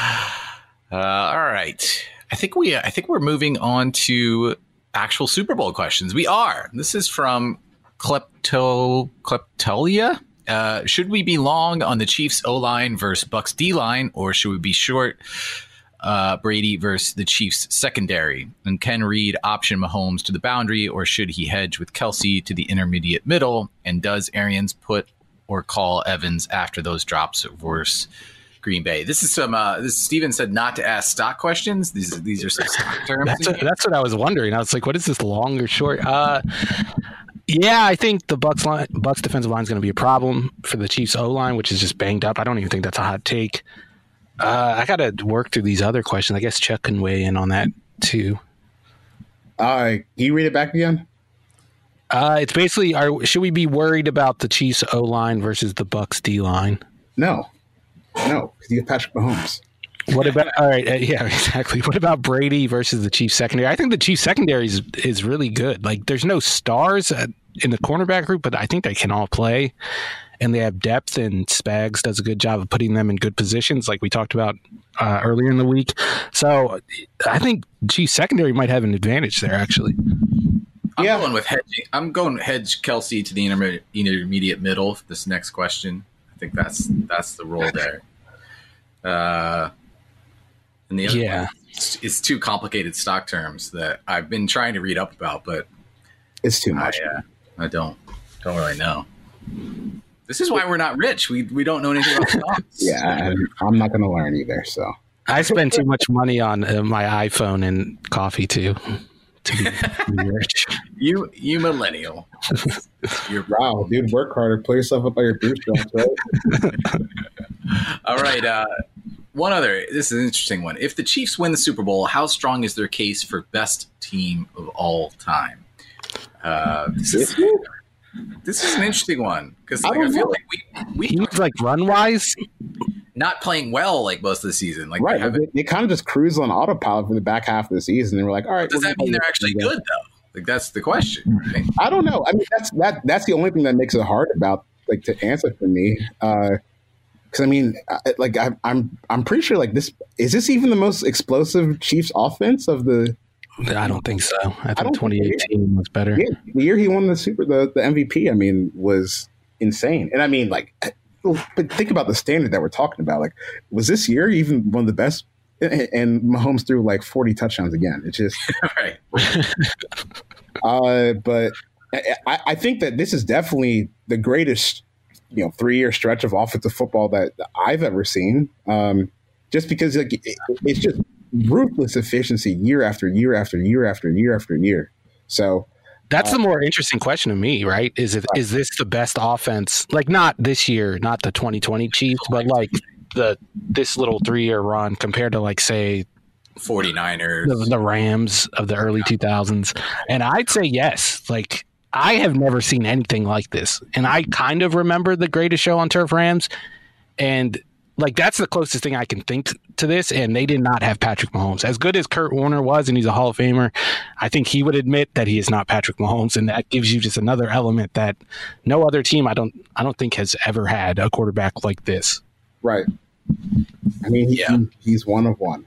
all right. I think we. I think we're moving on to actual Super Bowl questions. We are. This is from Klepto Kleptolia. Uh, should we be long on the Chiefs O line versus Bucks D line, or should we be short uh, Brady versus the Chiefs secondary? And Ken Reed option Mahomes to the boundary, or should he hedge with Kelsey to the intermediate middle? And does Arians put or call Evans after those drops versus Green Bay? This is some. Uh, this Steven said not to ask stock questions. These these are some stock terms. That's, a, that's what I was wondering. I was like, what is this long or short? Uh, yeah, I think the Bucks line, Bucks defensive line is going to be a problem for the Chiefs O line, which is just banged up. I don't even think that's a hot take. Uh, I got to work through these other questions. I guess Chuck can weigh in on that too. All right, can you read it back again? Uh, it's basically, are, should we be worried about the Chiefs O line versus the Bucks D line? No. No, because you have Patrick Mahomes. What about all right? Uh, yeah, exactly. What about Brady versus the Chiefs secondary? I think the Chiefs secondary is, is really good. Like, there's no stars at, in the cornerback group, but I think they can all play, and they have depth. And Spags does a good job of putting them in good positions, like we talked about uh, earlier in the week. So, I think Chiefs secondary might have an advantage there. Actually, I'm yeah. going with hedging. I'm going hedge Kelsey to the intermediate, intermediate middle. For this next question. I think that's that's the role there. Uh, and the other yeah. one is, is two complicated stock terms that I've been trying to read up about, but it's too much. I, uh, I don't don't really know. This is why we're not rich. We we don't know anything about stocks. Yeah, I, I'm not going to learn either. So I spend too much money on uh, my iPhone and coffee too. To be, to be rich. You you millennial. You're wow, dude. Work harder. Pull yourself up by your bootstraps, right? All right. Uh, one other. This is an interesting one. If the Chiefs win the Super Bowl, how strong is their case for best team of all time? Uh, this is this is an interesting one because like, I, I feel like we we like run wise. Not playing well like most of the season. Like right. They, they, they kind of just cruise on autopilot for the back half of the season. And we're like, all right. Does that mean they're actually good though? Like that's the question. Right? I don't know. I mean, that's that that's the only thing that makes it hard about like to answer for me. Uh, Because I mean, like I, I'm I'm pretty sure like this is this even the most explosive Chiefs offense of the. I don't think so. I think twenty eighteen was better. Yeah, the year he won the super the, the M V P, I mean, was insane. And I mean, like. But think about the standard that we're talking about. Like, was this year even one of the best? And Mahomes threw like forty touchdowns again. It's just right. uh, but I, I think that this is definitely the greatest, you know, three-year stretch of offensive football that I've ever seen. Um, just because like it, it's just ruthless efficiency year after year after year after year after year. So. That's the more interesting question to me, right? Is it is this the best offense? Like not this year, not the twenty twenty Chiefs, but like the this little three year run compared to like say forty-niners, the, the Rams of the early two thousands. And I'd say yes. Like I have never seen anything like this. And I kind of remember the Greatest Show on Turf Rams. And like, that's the closest thing I can think to this. And they did not have Patrick Mahomes. As good as Kurt Warner was, and he's a Hall of Famer, I think he would admit that he is not Patrick Mahomes. And that gives you just another element that no other team, I don't, I don't think has ever had a quarterback like this. Right. I mean, he, yeah. he's one of one.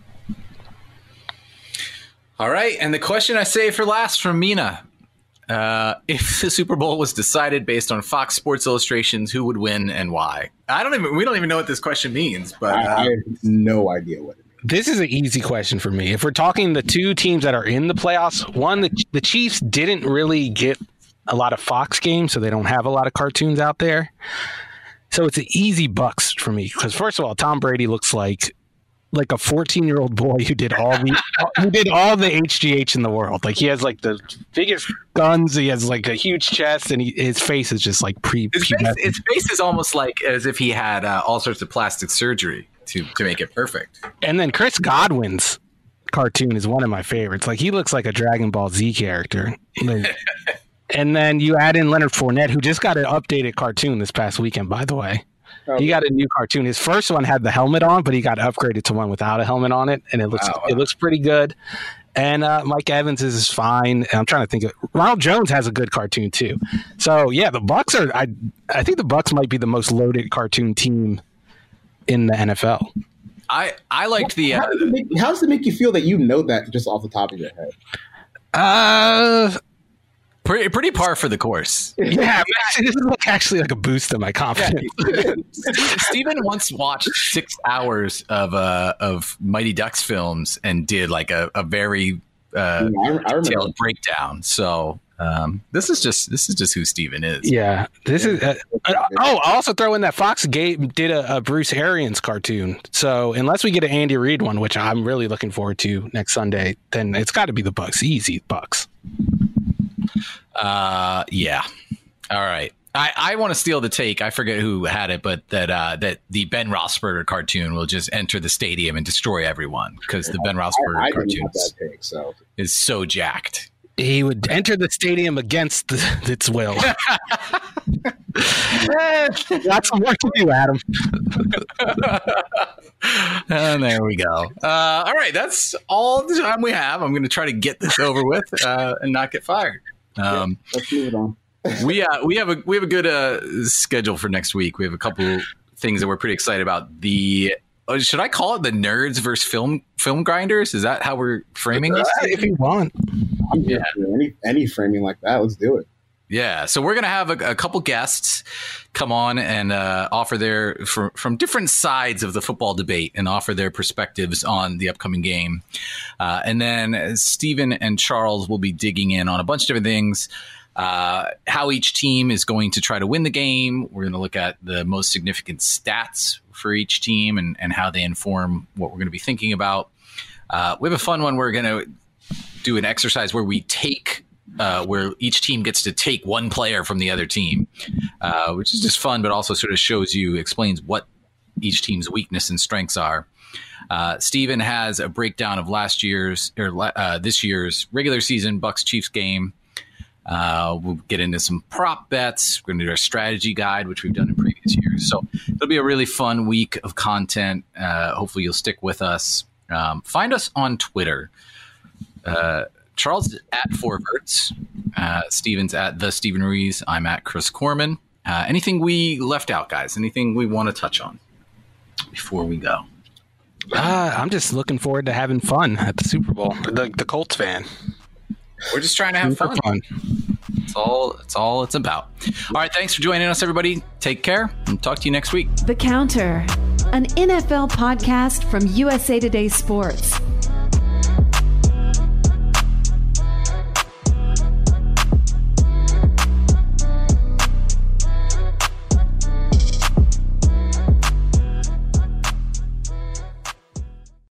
All right. And the question I saved for last from Mina. Uh, if the Super Bowl was decided based on Fox Sports Illustrations, who would win and why? I don't even, we don't even know what this question means, but I, uh, I have no idea what it means. This is an easy question for me. If we're talking the two teams that are in the playoffs, one, the, the Chiefs didn't really get a lot of Fox games, so they don't have a lot of cartoons out there. So it's an easy Bucks for me because, first of all, Tom Brady looks like like a fourteen-year-old boy who did all the who did all the H G H in the world. Like, he has like the biggest guns, he has like a huge chest, and he, his face is just like pre. His face, his face is almost like as if he had uh, all sorts of plastic surgery to to make it perfect. And then Chris Godwin's cartoon is one of my favorites. Like, he looks like a Dragon Ball Z character. Like, and then you add in Leonard Fournette, who just got an updated cartoon this past weekend, by the way. Oh, he got a new cartoon. His first one had the helmet on, but he got upgraded to one without a helmet on it, and it looks wow, wow. it looks pretty good. And uh, Mike Evans is, is fine. And I'm trying to think of Ronald Jones has a good cartoon too. So yeah, the Bucks are. I I think the Bucks might be the most loaded cartoon team in the N F L. I I liked the. Uh, how, does it make, how does it make you feel that you know that just off the top of your head? Uh. Pretty, pretty par for the course. Yeah, this is like actually like a boost to my confidence. Yeah. Steven once watched six hours of uh, of Mighty Ducks films and did like a, a very uh, yeah, I, I detailed breakdown. So um, this is just this is just who Steven is. Yeah, this is. Uh, uh, oh, I'll also throw in that Fox Gate did a, a Bruce Arians cartoon. So unless we get an Andy Reid one, which I'm really looking forward to next Sunday, then it's got to be the Bucks. Easy Bucks. Uh, yeah. All right. I, I want to steal the take. I forget who had it, but that uh, that the Ben Roethlisberger cartoon will just enter the stadium and destroy everyone because the Ben Roethlisberger I, I cartoon is, take, so. is so jacked. He would enter the stadium against the, its will. Got some work to do, Adam. And there we go. Uh, all right. That's all the time we have. I'm going to try to get this over with uh, and not get fired. Um, yeah, let's move it on. we uh, we have a we have a good uh, schedule for next week. We have a couple things that we're pretty excited about. The oh, should I call it the nerds versus film film grinders? Is that how we're framing this? If you want, I'm yeah. Any any framing like that, let's do it. Yeah, so we're gonna have a, a couple guests come on and uh, offer their for, from different sides of the football debate and offer their perspectives on the upcoming game, uh, and then Steven and Charles will be digging in on a bunch of different things. Uh, how each team is going to try to win the game. We're going to look at the most significant stats for each team and, and how they inform what we're going to be thinking about. Uh, we have a fun one. We're going to do an exercise where we take, uh, where each team gets to take one player from the other team, uh, which is just fun, but also sort of shows you, explains what each team's weakness and strengths are. Uh, Steven has a breakdown of last year's or uh, this year's regular season Bucks Chiefs game. Uh, we'll get into some prop bets. We're going to do our strategy guide, which we've done in previous years. So it'll be a really fun week of content. Uh, hopefully you'll stick with us. Um, find us on Twitter. Uh, Charles is at Forverts. Uh, Steven's at the Steven Ruiz. I'm at Chris Corman. Uh, anything we left out, guys? Anything we want to touch on before we go? Uh, I'm just looking forward to having fun at the Super Bowl. The, the Colts fan. We're just trying to have fun. fun. It's all it's all it's about. All right, thanks for joining us, everybody. Take care and talk to you next week. The Counter, an N F L podcast from U S A Today Sports.